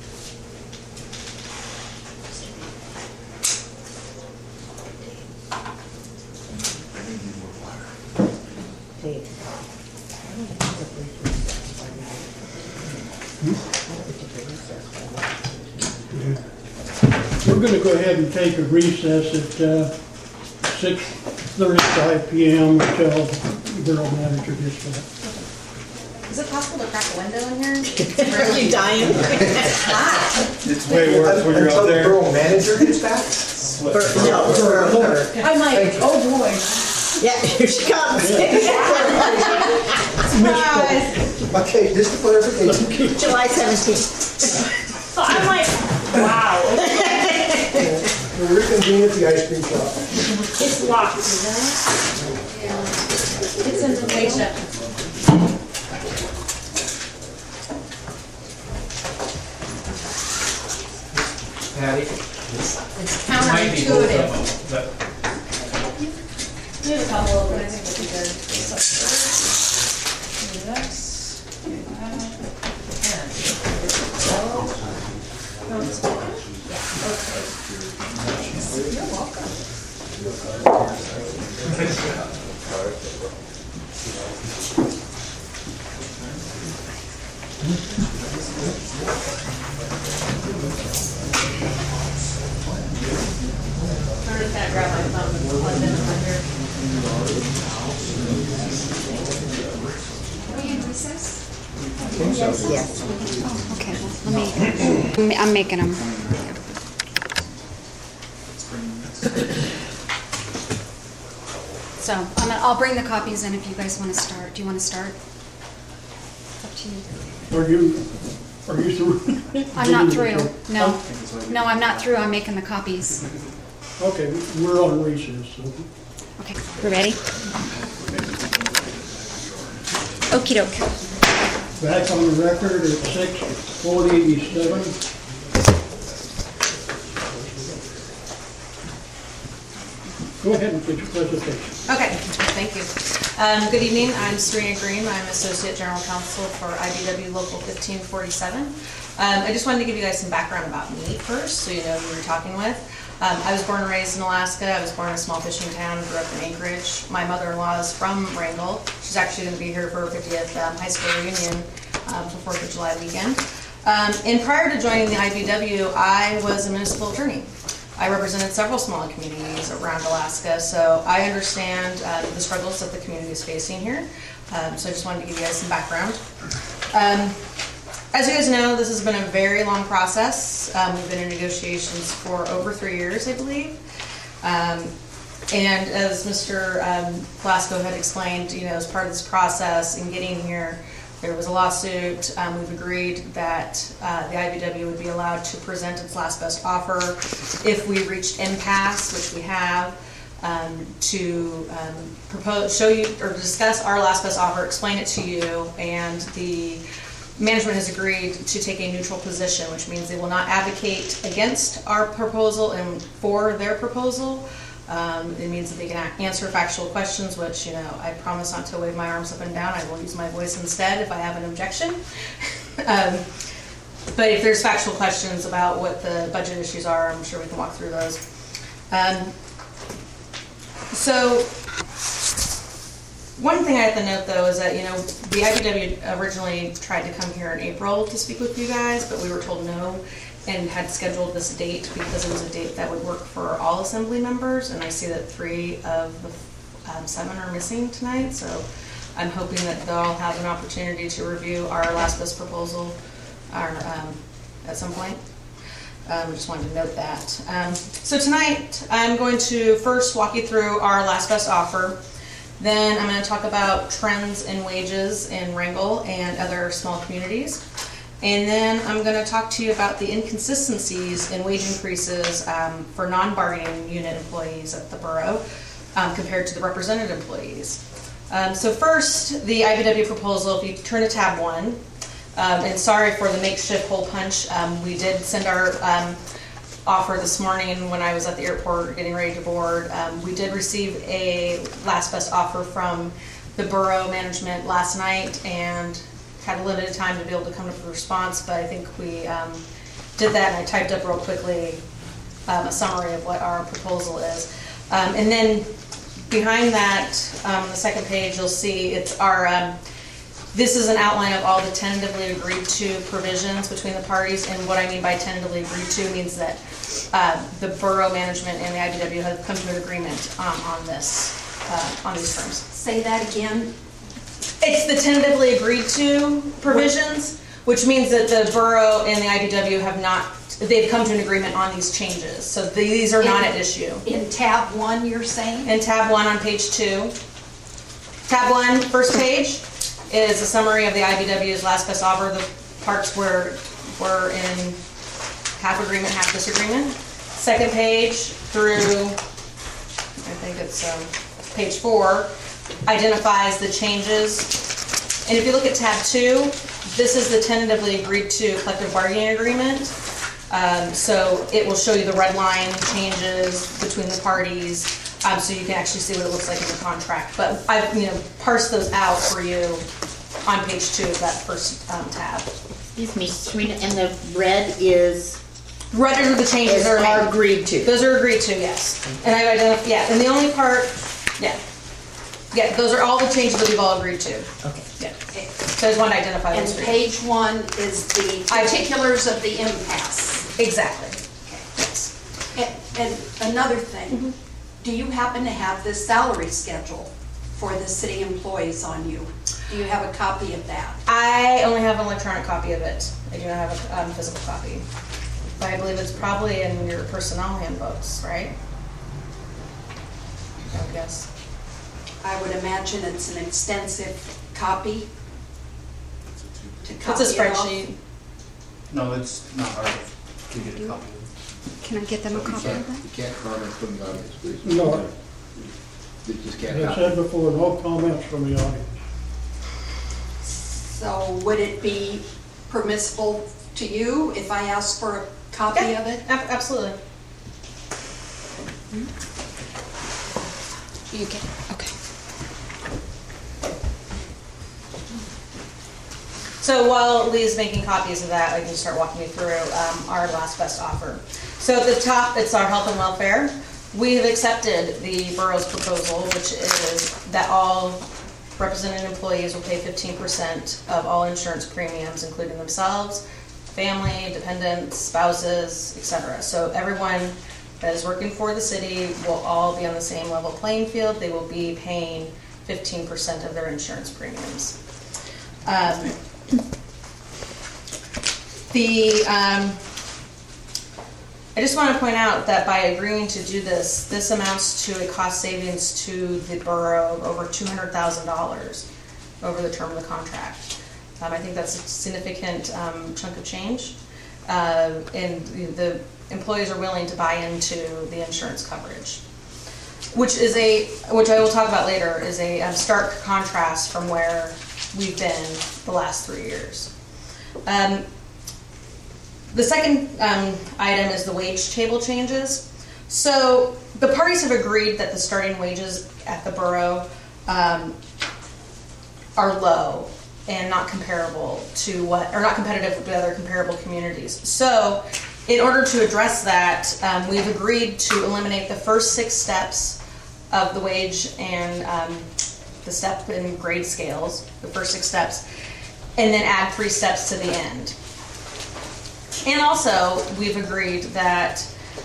We're going to go ahead and take a recess at uh, six thirty-five p m until the borough manager gets back. Is it possible to crack a window in here? Are you dying? It's way worse when you're out there. Until the borough manager gets back? Bur- no, Bur- Bur- I'm like, oh boy. Yeah, here she comes. Surprise. Okay, just for clarification. July seventeenth. So I'm like, wow. We'll reconvene at the ice cream shop. It's locked, isn't it? Yeah. It's in the basement. Patty? It's Might be both of counterintuitive. them, but There's a couple of them, I think would be good. So, do this. Do that. And- No, it's okay. Yeah, okay. You're welcome. I'm just gonna grab my phone and plug it in under. Are we in recess? Yes. Oh, okay, let me, I'm making them. So, I'm gonna, I'll bring the copies in if you guys wanna start. Do you wanna start? It's up to you. Are you, are you through? I'm not through, no. No, I'm not through, I'm making the copies. Okay, we're on recess, so. Okay, we're ready? Okey doke. Back on the record at six forty-seven. Go ahead and get your presentation. Okay, thank you. Um, good evening, I'm Serena Green, I'm Associate General Counsel for I B W Local fifteen forty-seven. Um, I just wanted to give you guys some background about me first, so you know who you're talking with. Um, I was born and raised in Alaska. I was born in a small fishing town, grew up in Anchorage. My mother-in-law is from Wrangell. She's actually going to be here for her fiftieth um, high school reunion um, for fourth of July weekend. Um, and prior to joining the I B W, I was a municipal attorney. I represented several smaller communities around Alaska, so I understand uh, the struggles that the community is facing here. Um, so I just wanted to give you guys some background. Um, As you guys know, this has been a very long process. Um, we've been in negotiations for over three years, I believe. Um, and as Mister Um, Glasgow had explained, you know, as part of this process in getting here, there was a lawsuit. Um, we've agreed that uh, the I B W would be allowed to present its last best offer if we reached impasse, which we have, um, to um, propose, show you, or discuss our last best offer, explain it to you, and the management has agreed to take a neutral position, which means they will not advocate against our proposal and for their proposal. Um, it means that they can answer factual questions, which, you know, I promise not to wave my arms up and down. I will use my voice instead if I have an objection. um, but if there's factual questions about what the budget issues are, I'm sure we can walk through those. Um, so, one thing I have to note, though, is that, you know, the I B W originally tried to come here in April to speak with you guys, but we were told no and had scheduled this date because it was a date that would work for all assembly members, and I see that three of the um, seven are missing tonight, so I'm hoping that they'll have an opportunity to review our last best proposal our, um, at some point. Um, just wanted to note that. Um, so tonight, I'm going to first walk you through our last best offer. Then I'm going to talk about trends in wages in Wrangell and other small communities. And then I'm going to talk to you about the inconsistencies in wage increases um, for non-bargaining unit employees at the borough um, compared to the represented employees. Um, so first, the I B W proposal, if you turn to tab one, um, and sorry for the makeshift hole punch, um, we did send our um, offer this morning when I was at the airport getting ready to board. Um, we did receive a last best offer from the borough management last night and had a limited time to be able to come up with a response, but I think we um, did that, and I typed up real quickly um, a summary of what our proposal is. Um, and then behind that, um, the second page, you'll see it's our, um, this is an outline of all the tentatively agreed to provisions between the parties, and what I mean by tentatively agreed to means that uh, the borough management and the I B W have come to an agreement um, on this, uh, on these terms. Say that again. It's the tentatively agreed to provisions, which means that the borough and the I B W have not they've come to an agreement on these changes. So these are not at issue. In tab one, you're saying? In tab one on page two. Tab one, first page, is a summary of the I B W's last best offer, the parts where we're in half agreement, half disagreement. Second page through, I think it's um, page four, identifies the changes. And if you look at tab two, this is the tentatively agreed to collective bargaining agreement. Um, so it will show you the red line changes between the parties, um, so you can actually see what it looks like in the contract. But I've, you know, parsed those out for you on page two of that first um, tab. Excuse me, Serena, and the red is, Red are the changes is that are are made. agreed to. Those are agreed to, yes. And I've identified, yeah, and the only part, yeah. Yeah, those are all the changes that we've all agreed to. Okay. Yeah. So I just wanted to identify And those for you. page one is the I- particulars of the impasse. Exactly. Yes. And, and another thing, do you happen to have this salary schedule for the city employees on you? Do you have a copy of that? I only have an electronic copy of it. I do not have a um, physical copy. But I believe it's probably in your personnel handbooks, right? I would guess. I would imagine it's an extensive copy. To It's copy a it off. spreadsheet. No, it's not hard to get a copy of. Can I get them a You copy of can't, that? you can't comment from the audience, please. No. It just can't As I happen. said before, no comments from the audience. So would it be permissible to you if I ask for a copy Yeah, of it? ab- absolutely. You get it, okay. So while Lee's making copies of that, I can start walking you through um, our last best offer. So at the top, it's our health and welfare. We have accepted the borough's proposal, which is that all represented employees will pay fifteen percent of all insurance premiums, including themselves, family, dependents, spouses, et cetera. So everyone that is working for the city will all be on the same level playing field. They will be paying fifteen percent of their insurance premiums. Um, The, um, I just want to point out that by agreeing to do this, this amounts to a cost savings to the borough of over two hundred thousand dollars over the term of the contract. Um, I think that's a significant um, chunk of change. Uh, and the employees are willing to buy into the insurance coverage, which is a, which I will talk about later, is a um, stark contrast from where we've been the last three years. Um, the second um, item is the wage table changes. So the parties have agreed that the starting wages at the borough um, are low and not comparable to what, or not competitive with other comparable communities. So in order to address that, um, we've agreed to eliminate the first six steps of the wage and um, the step in grade scales, the first six steps, and then add three steps to the end. And also, we've agreed that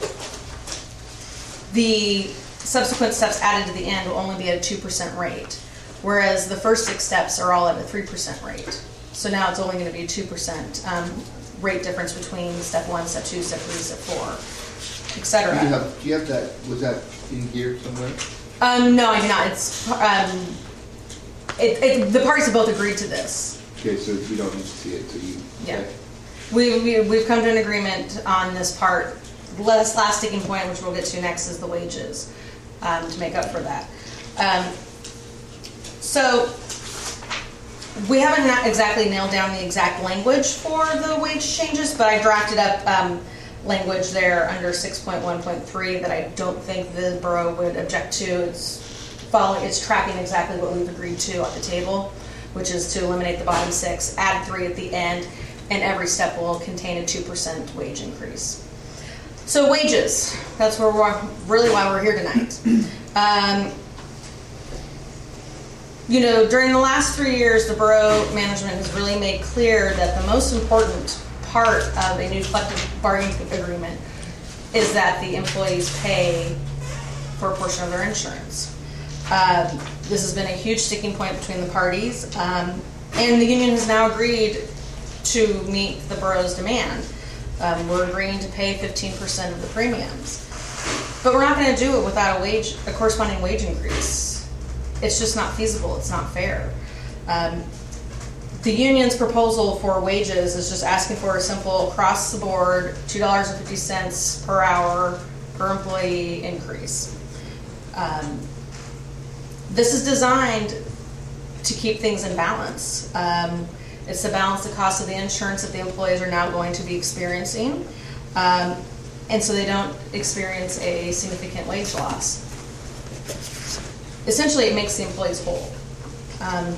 the subsequent steps added to the end will only be at a two percent rate, whereas the first six steps are all at a three percent rate. So now it's only going to be a two percent um, rate difference between step one, step two, step three, step four, et cetera. Do you have, do you have that, was that in here somewhere? Um, no, I do not. It's, um, it, it, the parties have both agreed to this. Okay, so we don't need to see it, so you. Yeah. okay. We, we, we've come to an agreement on this part. Last, last sticking point, which we'll get to next, is the wages, um, to make up for that. Um, so, we haven't not exactly nailed down the exact language for the wage changes, but I drafted up um, language there under six point one point three that I don't think the borough would object to. It's following, it's tracking exactly what we've agreed to on the table, which is to eliminate the bottom six, add three at the end, and every step will contain a two percent wage increase. So wages, that's where we're really why we're here tonight. Um, you know, during the last three years, the borough management has really made clear that the most important part of a new collective bargaining agreement is that the employees pay for a portion of their insurance. Um, this has been a huge sticking point between the parties, um, and the union has now agreed to meet the borough's demand. Um, we're agreeing to pay fifteen percent of the premiums. But we're not gonna do it without a wage, a corresponding wage increase. It's just not feasible, it's not fair. Um, the union's proposal for wages is just asking for a simple across the board, two dollars and fifty cents per hour per employee increase. Um, this is designed to keep things in balance. Um, it's to balance the cost of the insurance that the employees are now going to be experiencing. Um, and so they don't experience a significant wage loss. Essentially, it makes the employees whole. Um,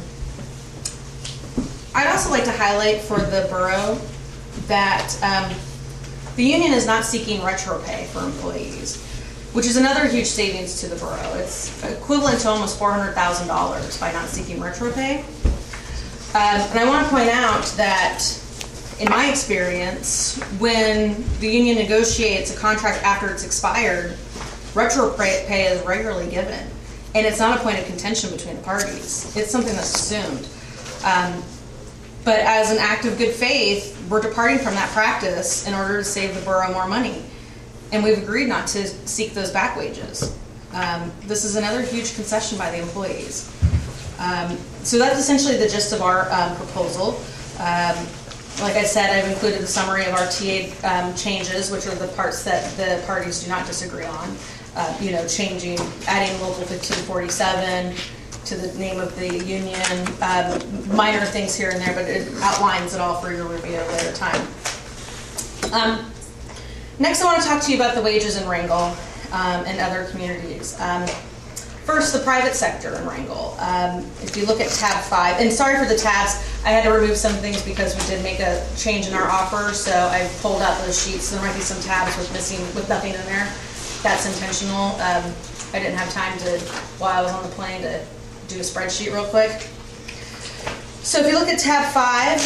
I'd also like to highlight for the borough that um, the union is not seeking retro pay for employees, which is another huge savings to the borough. It's equivalent to almost four hundred thousand dollars by not seeking retro pay. Um, and I want to point out that in my experience, when the union negotiates a contract after it's expired, retro pay is regularly given. And it's not a point of contention between the parties. It's something that's assumed. Um, but as an act of good faith, we're departing from that practice in order to save the borough more money. And we've agreed not to seek those back wages. Um, this is another huge concession by the employees. Um, so that's essentially the gist of our um, proposal. Um, like I said, I've included the summary of our T A um, changes, which are the parts that the parties do not disagree on. Uh, you know, changing, adding local fifteen forty-seven to the name of the union, um, minor things here and there, but it outlines it all for your review at a later time. Um, next, I want to talk to you about the wages in Wrangell um, and other communities. Um, first, the private sector in Wrangell. Um, if you look at tab five, and sorry for the tabs, I had to remove some things because we did make a change in our offer, so I pulled out those sheets. There might be some tabs with missing, with nothing in there. That's intentional. Um, I didn't have time to, while I was on the plane, to do a spreadsheet real quick. So if you look at tab five,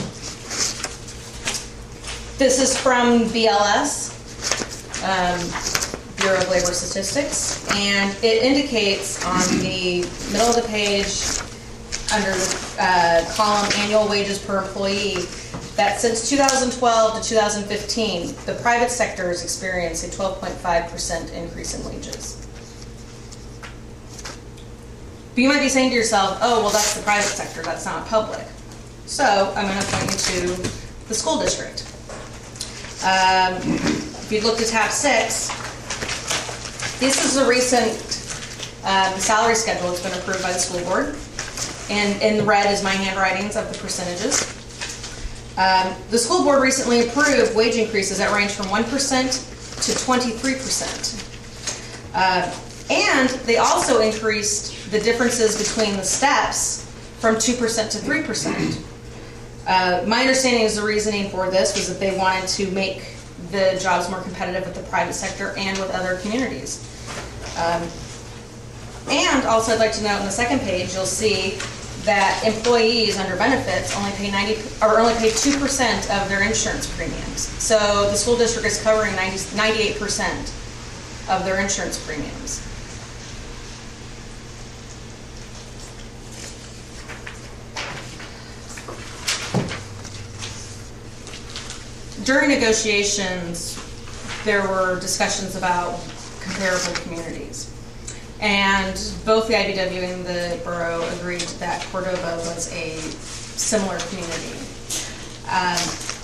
this is from B L S, um, Bureau of Labor Statistics, and it indicates on the middle of the page, under the uh, column annual wages per employee, that since two thousand twelve to two thousand fifteen, the private sector has experienced a twelve point five percent increase in wages. But you might be saying to yourself, oh, well, that's the private sector, that's not public. So I'm going to point you to the school district. Um, if you look at tab six, this is a recent um, salary schedule that's been approved by the school board. And in red is my handwritings of the percentages. Um, the school board recently approved wage increases that range from one percent to twenty-three percent. Uh, and they also increased the differences between the steps from two percent to three percent. Uh, my understanding is the reasoning for this was that they wanted to make the jobs more competitive with the private sector and with other communities. Um, and also I'd like to note on the second page, you'll see that employees under benefits only pay ninety or only pay two percent of their insurance premiums. So the school district is covering ninety-eight percent of their insurance premiums. During negotiations, there were discussions about comparable communities. And both the I B W and the borough agreed that Cordova was a similar community. Um,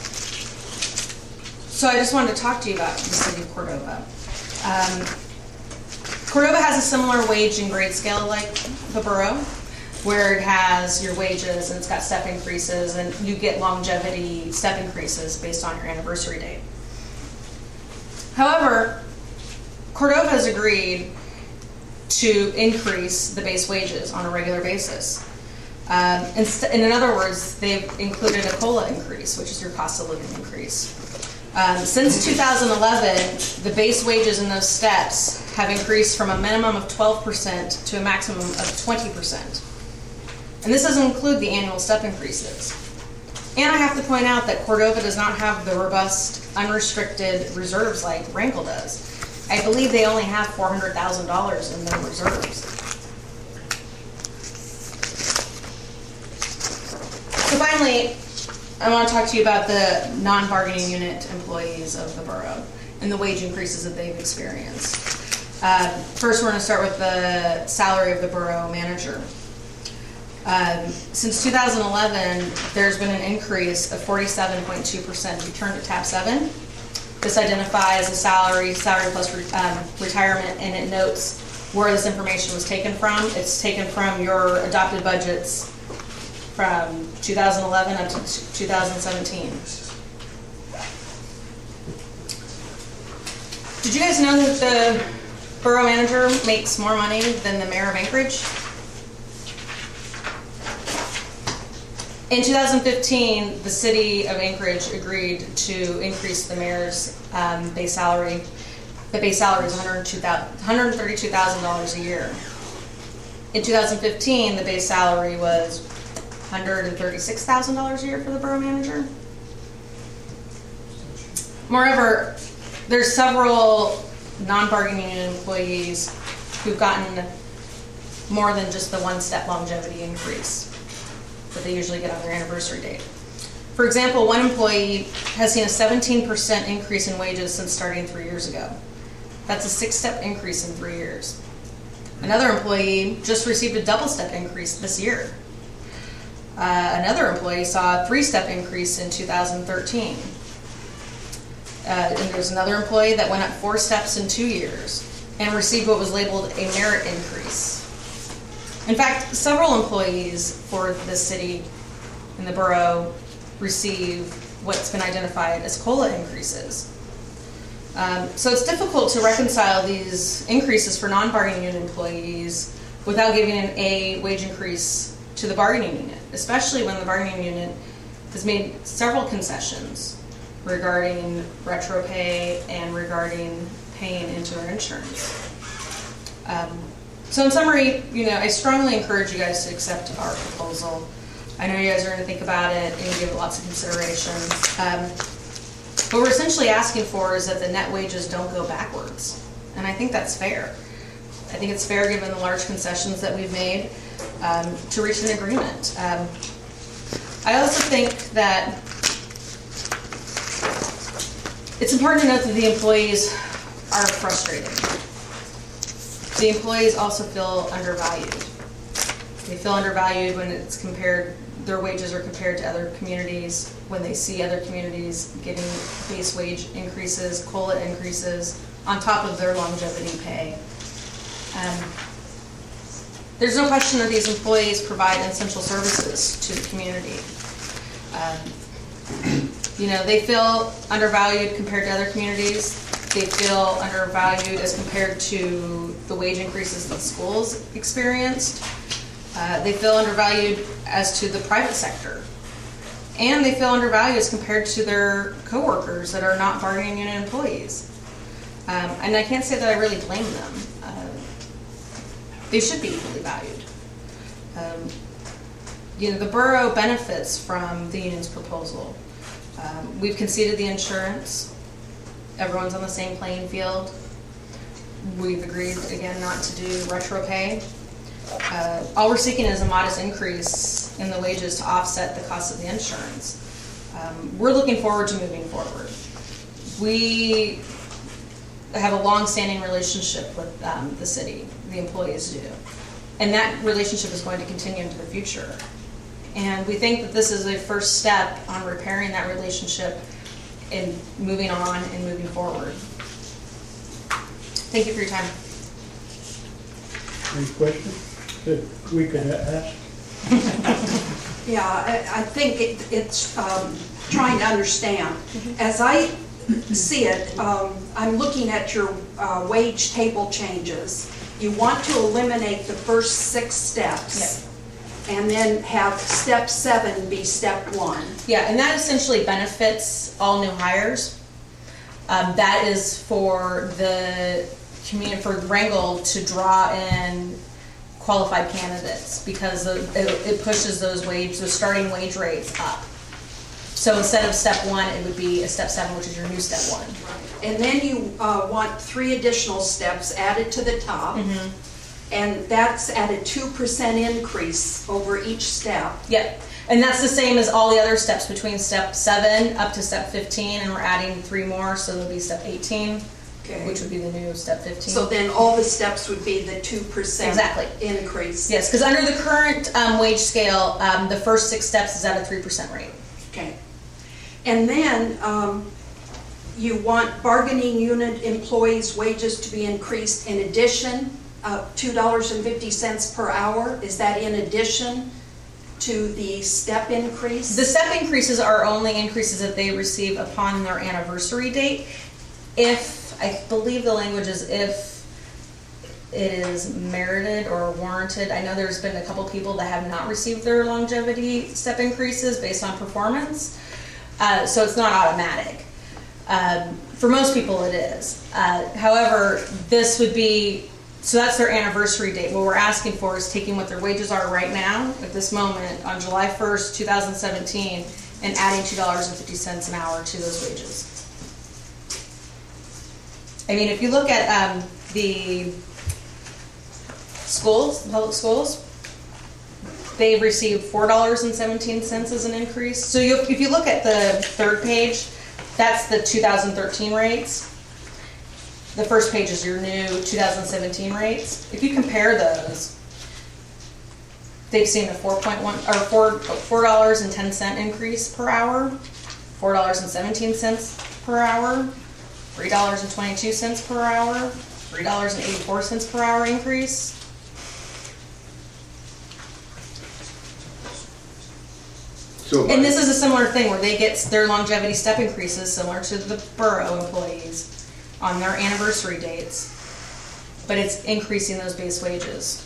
so I just wanted to talk to you about the city of Cordova. Um, Cordova has a similar wage and grade scale like the borough, where it has your wages and it's got step increases and you get longevity step increases based on your anniversary date. However, Cordova has agreed to increase the base wages on a regular basis. Um, and, and in other words, they've included a COLA increase, which is your cost of living increase. Um, since two thousand eleven, the base wages in those steps have increased from a minimum of twelve percent to a maximum of twenty percent. And this doesn't include the annual step increases. And I have to point out that Cordova does not have the robust, unrestricted reserves like Wrangell does. I believe they only have four hundred thousand dollars in their reserves. So finally, I want to talk to you about the non-bargaining unit employees of the borough and the wage increases that they've experienced. Uh, first, we're going to start with the salary of the borough manager. Um, since two thousand eleven, there's been an increase of forty-seven point two percent. You turn to tab seven. This identifies a salary, salary plus re um, retirement, and it notes where this information was taken from. It's taken from your adopted budgets from two thousand eleven up to two thousand seventeen. Did you guys know that the borough manager makes more money than the mayor of Anchorage? In two thousand fifteen, the city of Anchorage agreed to increase the mayor's um, base salary. The base salary is one hundred thirty-two thousand dollars a year. In two thousand fifteen, the base salary was one hundred thirty-six thousand dollars a year for the borough manager. Moreover, there's several non-bargaining unit employees who've gotten more than just the one-step longevity increase that they usually get on their anniversary date. For example, one employee has seen a seventeen percent increase in wages since starting three years ago. That's a six-step increase in three years. Another employee just received a double-step increase this year. Uh, another employee saw a three-step increase in two thousand thirteen. Uh, and there's another employee that went up four steps in two years and received what was labeled a merit increase. In fact, several employees for the city and the borough receive what's been identified as COLA increases. Um, so it's difficult to reconcile these increases for non-bargaining unit employees without giving an A wage increase to the bargaining unit, especially when the bargaining unit has made several concessions regarding retro pay and regarding paying into their insurance. Um, so in summary, you know, I strongly encourage you guys to accept our proposal. I know you guys are going to think about it and give it lots of consideration. Um, what we're essentially asking for is that the net wages don't go backwards. And I think that's fair. I think it's fair given the large concessions that we've made um, to reach an agreement. Um, I also think that it's important to note that the employees are frustrated. The employees also feel undervalued. They feel undervalued when it's compared, their wages are compared to other communities, when they see other communities getting base wage increases, COLA increases, on top of their longevity pay. Um, there's no question that these employees provide essential services to the community. Um, you know, they feel undervalued compared to other communities. They feel undervalued as compared to the wage increases that schools experienced. Uh, they feel undervalued as to the private sector. And they feel undervalued as compared to their coworkers that are not bargaining unit employees. Um, and I can't say that I really blame them. Uh, they should be equally valued. Um, you know, the borough benefits from the union's proposal. Um, we've conceded the insurance. Everyone's on the same playing field. We've agreed, again, not to do retro pay. Uh, all we're seeking is a modest increase in the wages to offset the cost of the insurance. Um, we're looking forward to moving forward. We have a long-standing relationship with um, the city, the employees do. And that relationship is going to continue into the future. And we think that this is a first step on repairing that relationship and moving on and moving forward. Thank you for your time. Any questions that we could ask? Yeah, I, I think it, it's um, trying to understand. As I see it, um, I'm looking at your uh, wage table changes. You want to eliminate the first six steps. Yep. And then have step seven be step one. Yeah, and that essentially benefits all new hires. Um, that is for the community, for Wrangell to draw in qualified candidates because of, it, it pushes those wage, those starting wage rates up. So instead of step one, it would be a step seven, which is your new step one. And then you uh, want three additional steps added to the top. Mm-hmm. And that's at a two percent increase over each step. Yep. And that's the same as all the other steps between step seven up to step fifteen, and we're adding three more, so there'll be step eighteen, Okay. which would be the new step fifteen. So then all the steps would be the two percent Exactly. increase. Yes, because under the current um, wage scale, um, the first six steps is at a three percent rate. Okay. And then um, you want bargaining unit employees' wages to be increased in addition, uh, two dollars and fifty cents per hour. Is that in addition to the step increase? The step increases are only increases that they receive upon their anniversary date. If, I believe the language is if it is merited or warranted. I know there's been a couple people that have not received their longevity step increases based on performance. Uh, so it's not automatic. Um, for most people it is. Uh, however, this would be, so that's their anniversary date. What we're asking for is taking what their wages are right now, at this moment, on July first, two thousand seventeen, and adding two dollars and fifty cents an hour to those wages. I mean, if you look at um, the schools, public schools, they received four dollars and seventeen cents as an increase. So you, if you look at the third page, that's the two thousand thirteen rates. The first page is your new two thousand seventeen rates. If you compare those, they've seen a four point one or four four dollars and ten cent increase per hour, four dollars and seventeen cents per hour, three dollars and twenty two cents per hour, three dollars and eighty four cents per hour increase. So And this is a similar thing where they get their longevity step increases similar to the borough employees on their anniversary dates, but it's increasing those base wages.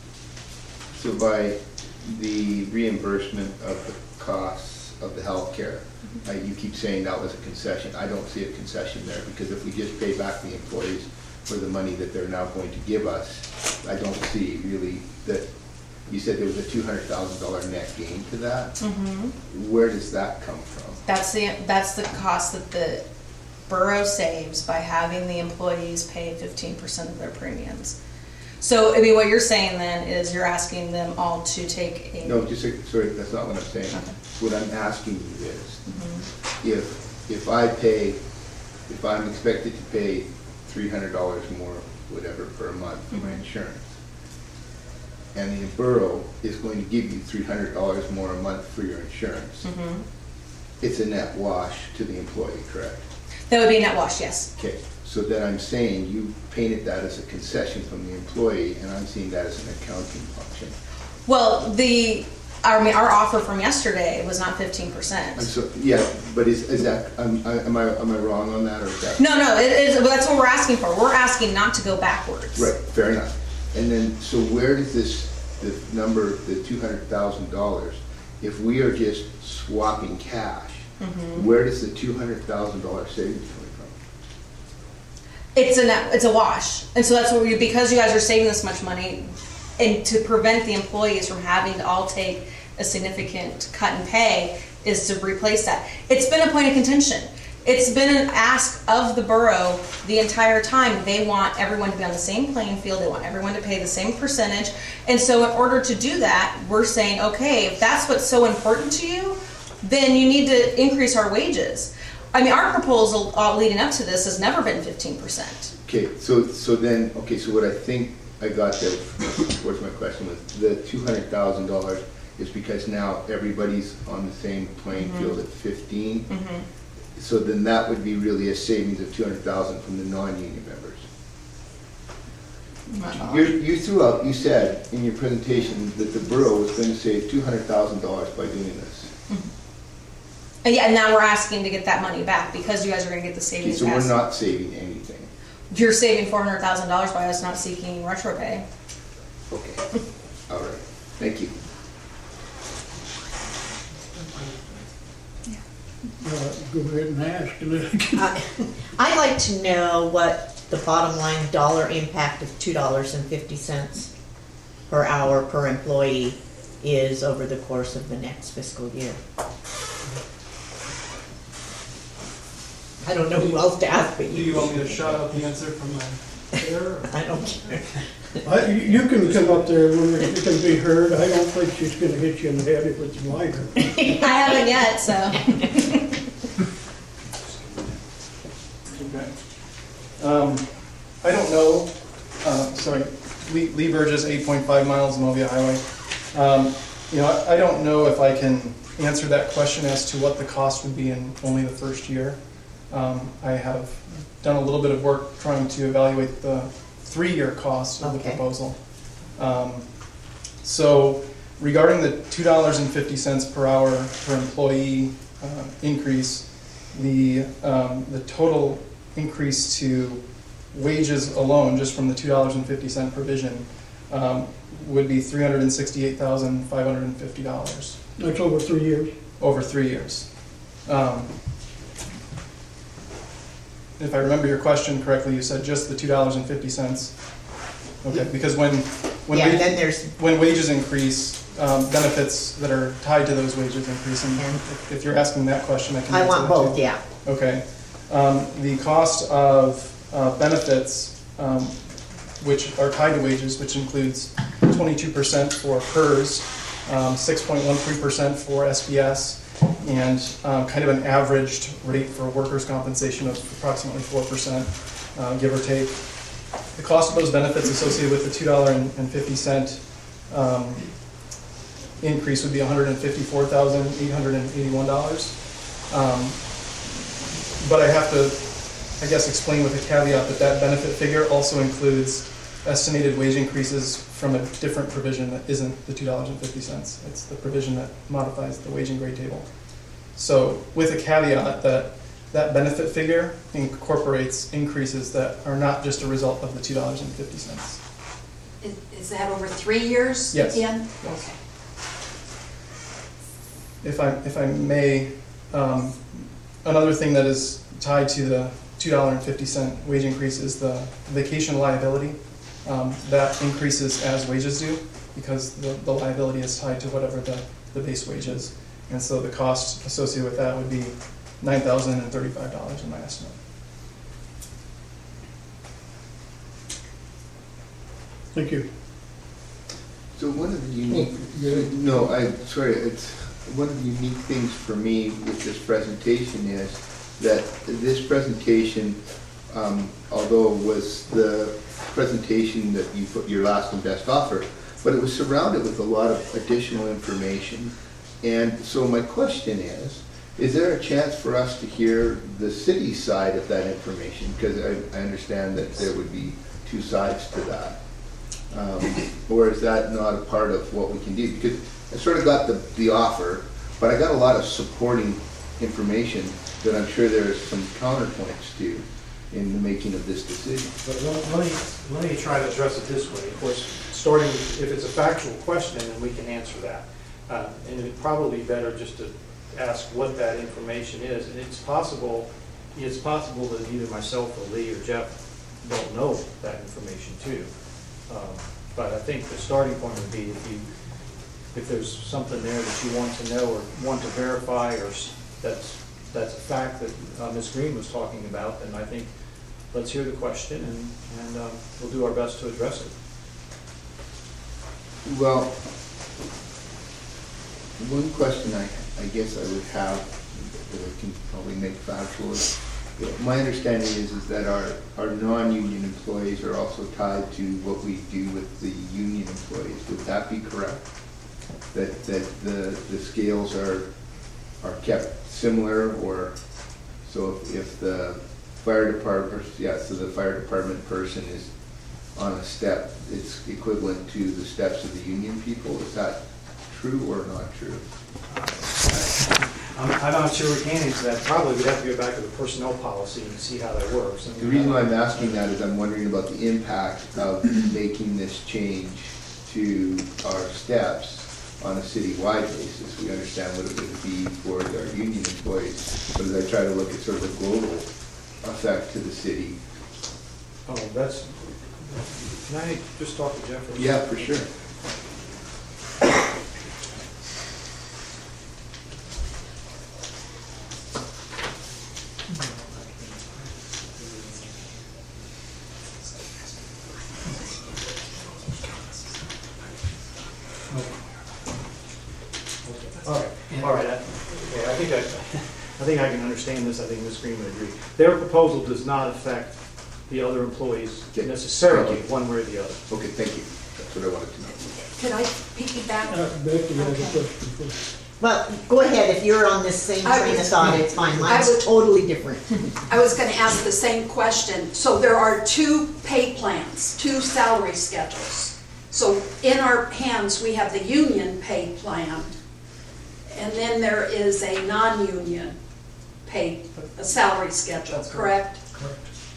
So by the reimbursement of the costs of the healthcare, uh, you keep saying that was a concession. I don't see a concession there, because if we just pay back the employees for the money that they're now going to give us, I don't see really that. You said there was a two hundred thousand dollar net gain to that. Mm-hmm. Where does that come from? That's the that's the cost that the borough saves by having the employees pay fifteen percent of their premiums. So, I mean, what you're saying then is you're asking them all to take a... No, just, a- sorry, that's not what I'm saying. Okay. What I'm asking you is, Mhm. if, if I pay, if I'm expected to pay three hundred dollars more, whatever, per month for my Mhm. insurance, and the borough is going to give you three hundred dollars more a month for your insurance, Mhm. it's a net wash to the employee, correct? That would be a net wash, yes. Okay, so then I'm saying you painted that as a concession from the employee, and I'm seeing that as an accounting function. Well, the, I mean, our offer from yesterday was not fifteen percent. And so, yeah, but is, is that, am I, am I am I wrong on that, or is that? No, no, it is, well, that's what we're asking for. We're asking not to go backwards. Right, fair enough. And then, so where does this, the number, the two hundred thousand dollars, if we are just swapping cash, Mhm. where does the two hundred thousand dollar savings coming from? It's a net, it's a wash. And so that's what we, because you guys are saving this much money, and to prevent the employees from having to all take a significant cut in pay, is to replace that. It's been a point of contention. It's been an ask of the borough the entire time. They want everyone to be on the same playing field. They want everyone to pay the same percentage. And so in order to do that, we're saying, okay, if that's what's so important to you, then you need to increase our wages. I mean, our proposal uh, leading up to this has never been fifteen percent. Okay, so, so then, okay, so what I think I got there, towards my question was, the two hundred thousand dollars is because now everybody's on the same playing Mhm. field at fifteen. Mm-hmm. So then that would be really a savings of two hundred thousand from the non-union members. You, you threw out, you said in your presentation that the borough was going to save two hundred thousand dollars by doing this. And yeah, and now we're asking to get that money back because you guys are going to get the Okay, savings so we're back. not saving anything. You're saving four hundred thousand dollars by us not seeking retro pay. Okay, all right, thank you. Uh, Go ahead and ask. and then- I- I'd like to know what the bottom line dollar impact of two dollars and fifty cents per hour per employee is over the course of the next fiscal year. I don't know who else to ask but Do you. you want me to shout out the answer from my there? I don't care. I, you can come up there when it can be heard. I don't think she's gonna hit you in the head with the mic. I haven't yet, so. Okay. Um, I don't know, uh, sorry, Lee, Lee Burgess, eight point five miles, Novia Highway. Um, you know, I, I don't know if I can answer that question as to what the cost would be in only the first year. Um, I have done a little bit of work trying to evaluate the three-year cost of the Okay. proposal. Um, so regarding the two dollars and fifty cents per hour per employee uh, increase, the, um, the total increase to wages alone, just from the two dollars and fifty cent provision, um, would be three hundred sixty-eight thousand five hundred fifty dollars That's over three years. over three years. Um, if I remember your question correctly, you said just the two dollars and fifty cents. Okay, because when when, Yeah, wa- then there's, when wages increase, um, benefits that are tied to those wages increase. And And- if, if you're asking that question, I can I answer want that both, too. yeah. Okay. Um, the cost of uh, benefits, um, which are tied to wages, which includes twenty-two percent for P E R S, um, six point one three percent for S B S, and um, kind of an averaged rate for workers' compensation of approximately four percent, uh, give or take. The cost of those benefits associated with the two dollars and fifty cent um, increase would be one hundred fifty-four thousand eight hundred eighty-one dollars. Um, But I have to, I guess, explain with a caveat that that benefit figure also includes estimated wage increases from a different provision that isn't the two dollars and fifty cents. It's the provision that modifies the wage and grade table. So with a caveat that that benefit figure incorporates increases that are not just a result of the two dollars and fifty cents. Is, is that over three years Yes. again? Yes. If I, if I may, um, another thing that is tied to the two dollars and fifty cent wage increase is the vacation liability. Um, that increases as wages do because the, the liability is tied to whatever the, the base wage is. And so the cost associated with that would be nine thousand thirty-five dollars in my estimate. Thank you. So one of the unique, no, I, sorry, it's, one of the unique things for me with this presentation is that this presentation, um, although it was the presentation that you put your last and best offer, but it was surrounded with a lot of additional information. And so my question is, is there a chance for us to hear the city side of that information? Because I, I understand that there would be two sides to that. Um, or is that not a part of what we can do? Because I sort of got the, the offer, but I got a lot of supporting information that I'm sure there are some counterpoints to in the making of this decision. But let let me, let me try to address it this way. Of course, starting, if it's a factual question, then we can answer that. Uh, And it'd probably be better just to ask what that information is. And it's possible, it's possible that either myself or Lee or Jeff don't know that information too. Um, But I think the starting point would be if you, if there's something there that you want to know or want to verify, or s- that's, that's a fact that uh, Miz Green was talking about, then I think let's hear the question and, and uh, we'll do our best to address it. Well, one question I, I guess I would have that I can probably make factual is, you know, my understanding is, is that our, our non-union employees are also tied to what we do with the union employees. Would that be correct? That, that the, the scales are, are kept similar, or, so if, if the fire department, yeah, so the fire department person is on a step, it's equivalent to the steps of the union people? Is that true or not true? I'm, I'm not sure we can answer that. Probably we'd have to go back to the personnel policy and see how that works. The reason why I'm asking that is I'm wondering about the impact of making this change to our steps on a citywide basis. We understand what it would be for our union employees, but as I try to look at sort of the global effect to the city. Oh, that's, can I just talk to Jeff? for a Yeah, second? for sure. think I, I think I can understand this, I think Miz Green would agree. Their proposal does not affect the other employees Yeah. necessarily, one way or the other. Okay, thank you. That's what I wanted to know. Could I piggyback? Uh, Becky had a Okay. question first. Well, go ahead, if you're on this same I train of was- thought, it's fine, I mine's was- totally different. I was gonna ask the same question. So there are two pay plans, two salary schedules. So in our hands, we have the union pay plan, and then there is a non-union pay, a salary schedule, That's correct? Correct.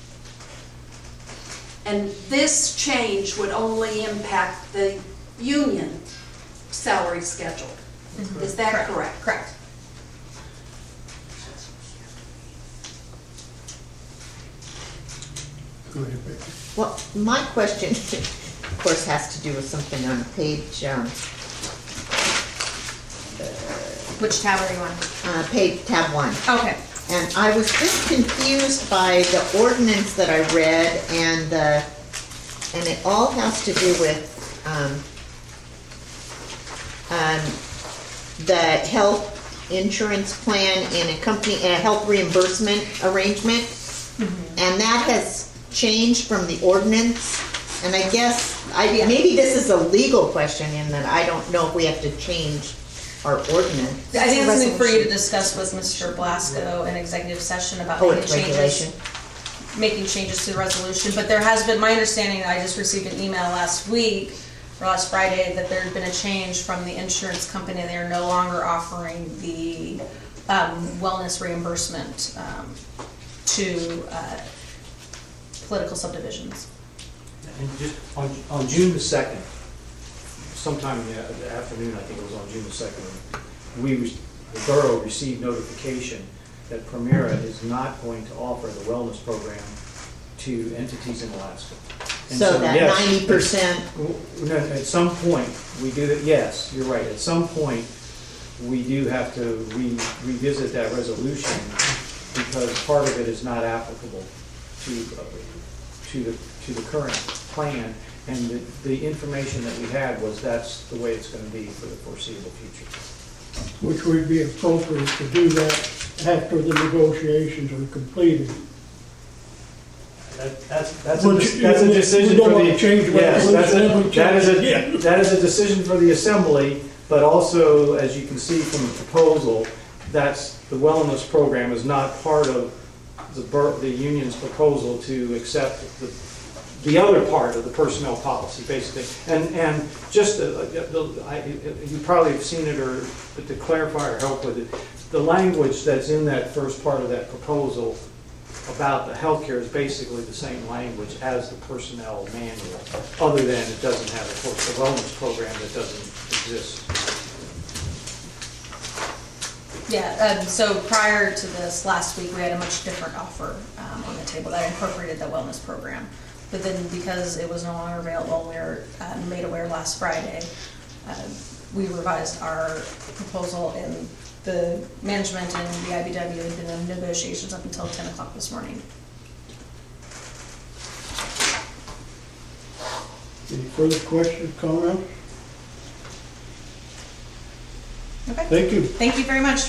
And this change would only impact the union salary schedule. Is that correct? Correct. Go ahead, Becky. Well, my question, of course, has to do with something on page, um, Which tab are you on? uh, page, tab one. Okay. And I was just confused by the ordinance that I read and the, and it all has to do with, um, um, the health insurance plan and a company, a health reimbursement arrangement. And that has changed from the ordinance. And I guess, I, maybe this is a legal question in that I don't know if we have to change our ordinance. I think that's something for you to discuss with Mister Blasco in executive session about Oh, making it's changes. regulation. Making changes to the resolution, but there has been, my understanding, I just received an email last week, or last Friday, that there had been a change from the insurance company. They are no longer offering the um, wellness reimbursement um, to uh, political subdivisions. And just on, on June the second, sometime in the the afternoon, I think it was on June the second, we, re- the borough received notification that Primera is not going to offer the wellness program to entities in Alaska. And So that yes, ninety percent, no, At some point, we do that, yes, you're right, at some point, we do have to re- revisit that resolution because part of it is not applicable to, uh, to the, to the current plan. And the, the information that we had was that's the way it's gonna be for the foreseeable future. Which would be appropriate to do that after the negotiations are completed. That, that's, that's a, But dis- you- that's a we decision don't for wanna the. change Yes, that's a- resolution, we that is change a, it. that is a decision for the assembly, but also, as you can see from the proposal, that's, the wellness program is not part of the bur, the union's proposal to accept the, the other part of the personnel policy, basically. And, and just, uh, the, I, you probably have seen it, or, but to clarify or help with it, the language that's in that first part of that proposal about the healthcare is basically the same language as the personnel manual, other than it doesn't have, of course, the wellness program that doesn't exist. Yeah, um, so prior to this, last week, we had a much different offer um, on the table that incorporated the wellness program. But then because it was no longer available, we were uh, made aware last Friday, uh, we revised our proposal, and the management and the I B W had been in negotiations up until ten o'clock this morning. Any further questions, comments? Okay. Thank you. Thank you very much.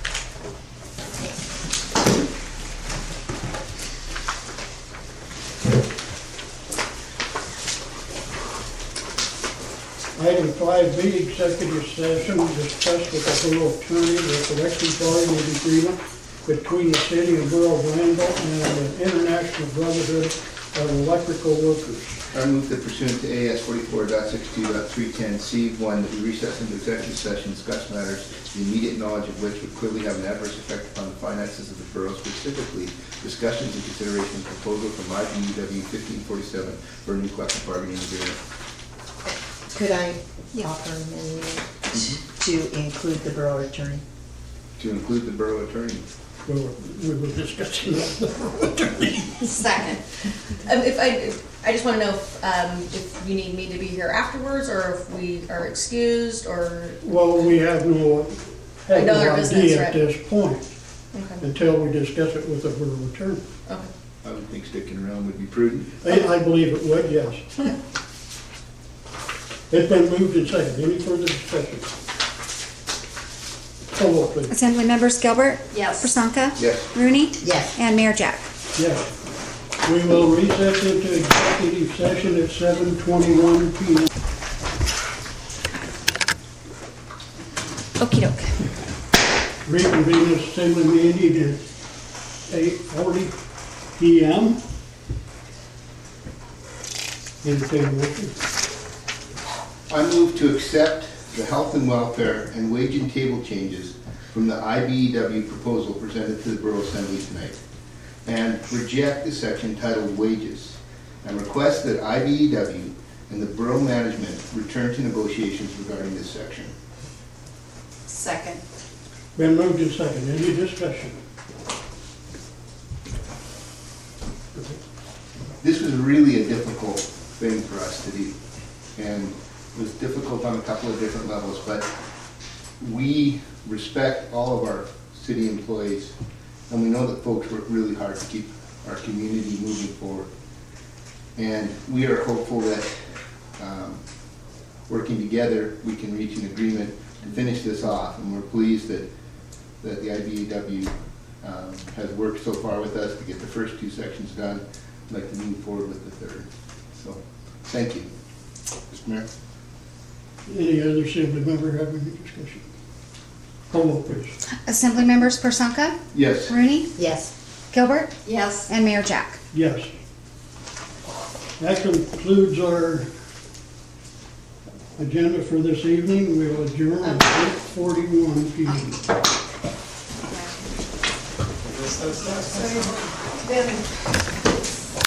Item five B, executive session, discuss with the borough attorney the collective bargaining agreement between the city of Borough Granville and the International Brotherhood of Electrical Workers. I move that pursuant to A S forty-four sixty-two three ten C one, that we recess into executive session, discuss matters, the immediate knowledge of which would clearly have an adverse effect upon the finances of the borough, specifically discussions and consideration of proposal from I B E W fifteen forty-seven for a new collective bargaining agreement. could I offer an amendment to include the borough attorney? To include the borough attorney. We were, we were discussing that with the borough attorney. Second. Um, if I, I just want to know if, um, if you need me to be here afterwards, or if we are excused, or. Well, we have no, have know no their business, idea right? at this point Okay. until we discuss it with the borough attorney. Okay. I would think sticking around would be prudent. I, I believe it would, yes. It's been moved and seconded. Any further discussion? Call roll, please. Assembly members Gilbert? Yes. Persanka? Yes. Rooney? Yes. And Mayor Jack? Yes. We will recess into executive session at seven twenty-one P M. Okey doke. Reconvene this assembly meeting at eight forty P M. Entertain a motion. I move to accept the health and welfare and wage and table changes from the I B E W proposal presented to the Borough Assembly tonight, and reject the section titled Wages, and request that I B E W and the Borough Management return to negotiations regarding this section. Second. Been moved and seconded. Any discussion? This was really a difficult thing for us to do, and it was difficult on a couple of different levels, but we respect all of our city employees, and we know that folks work really hard to keep our community moving forward. And we are hopeful that um, working together, we can reach an agreement to finish this off, and we're pleased that, that the I B E W um, has worked so far with us to get the first two sections done. I'd like to move forward with the third. So, thank you. Mister Mayor? Any other assembly member have any discussion? Call roll, please. Assembly members Persanka? Yes. Rooney? Yes. Gilbert? Yes. And Mayor Jack? Yes. That concludes our agenda for this evening. We will adjourn at eight forty-one P M. Then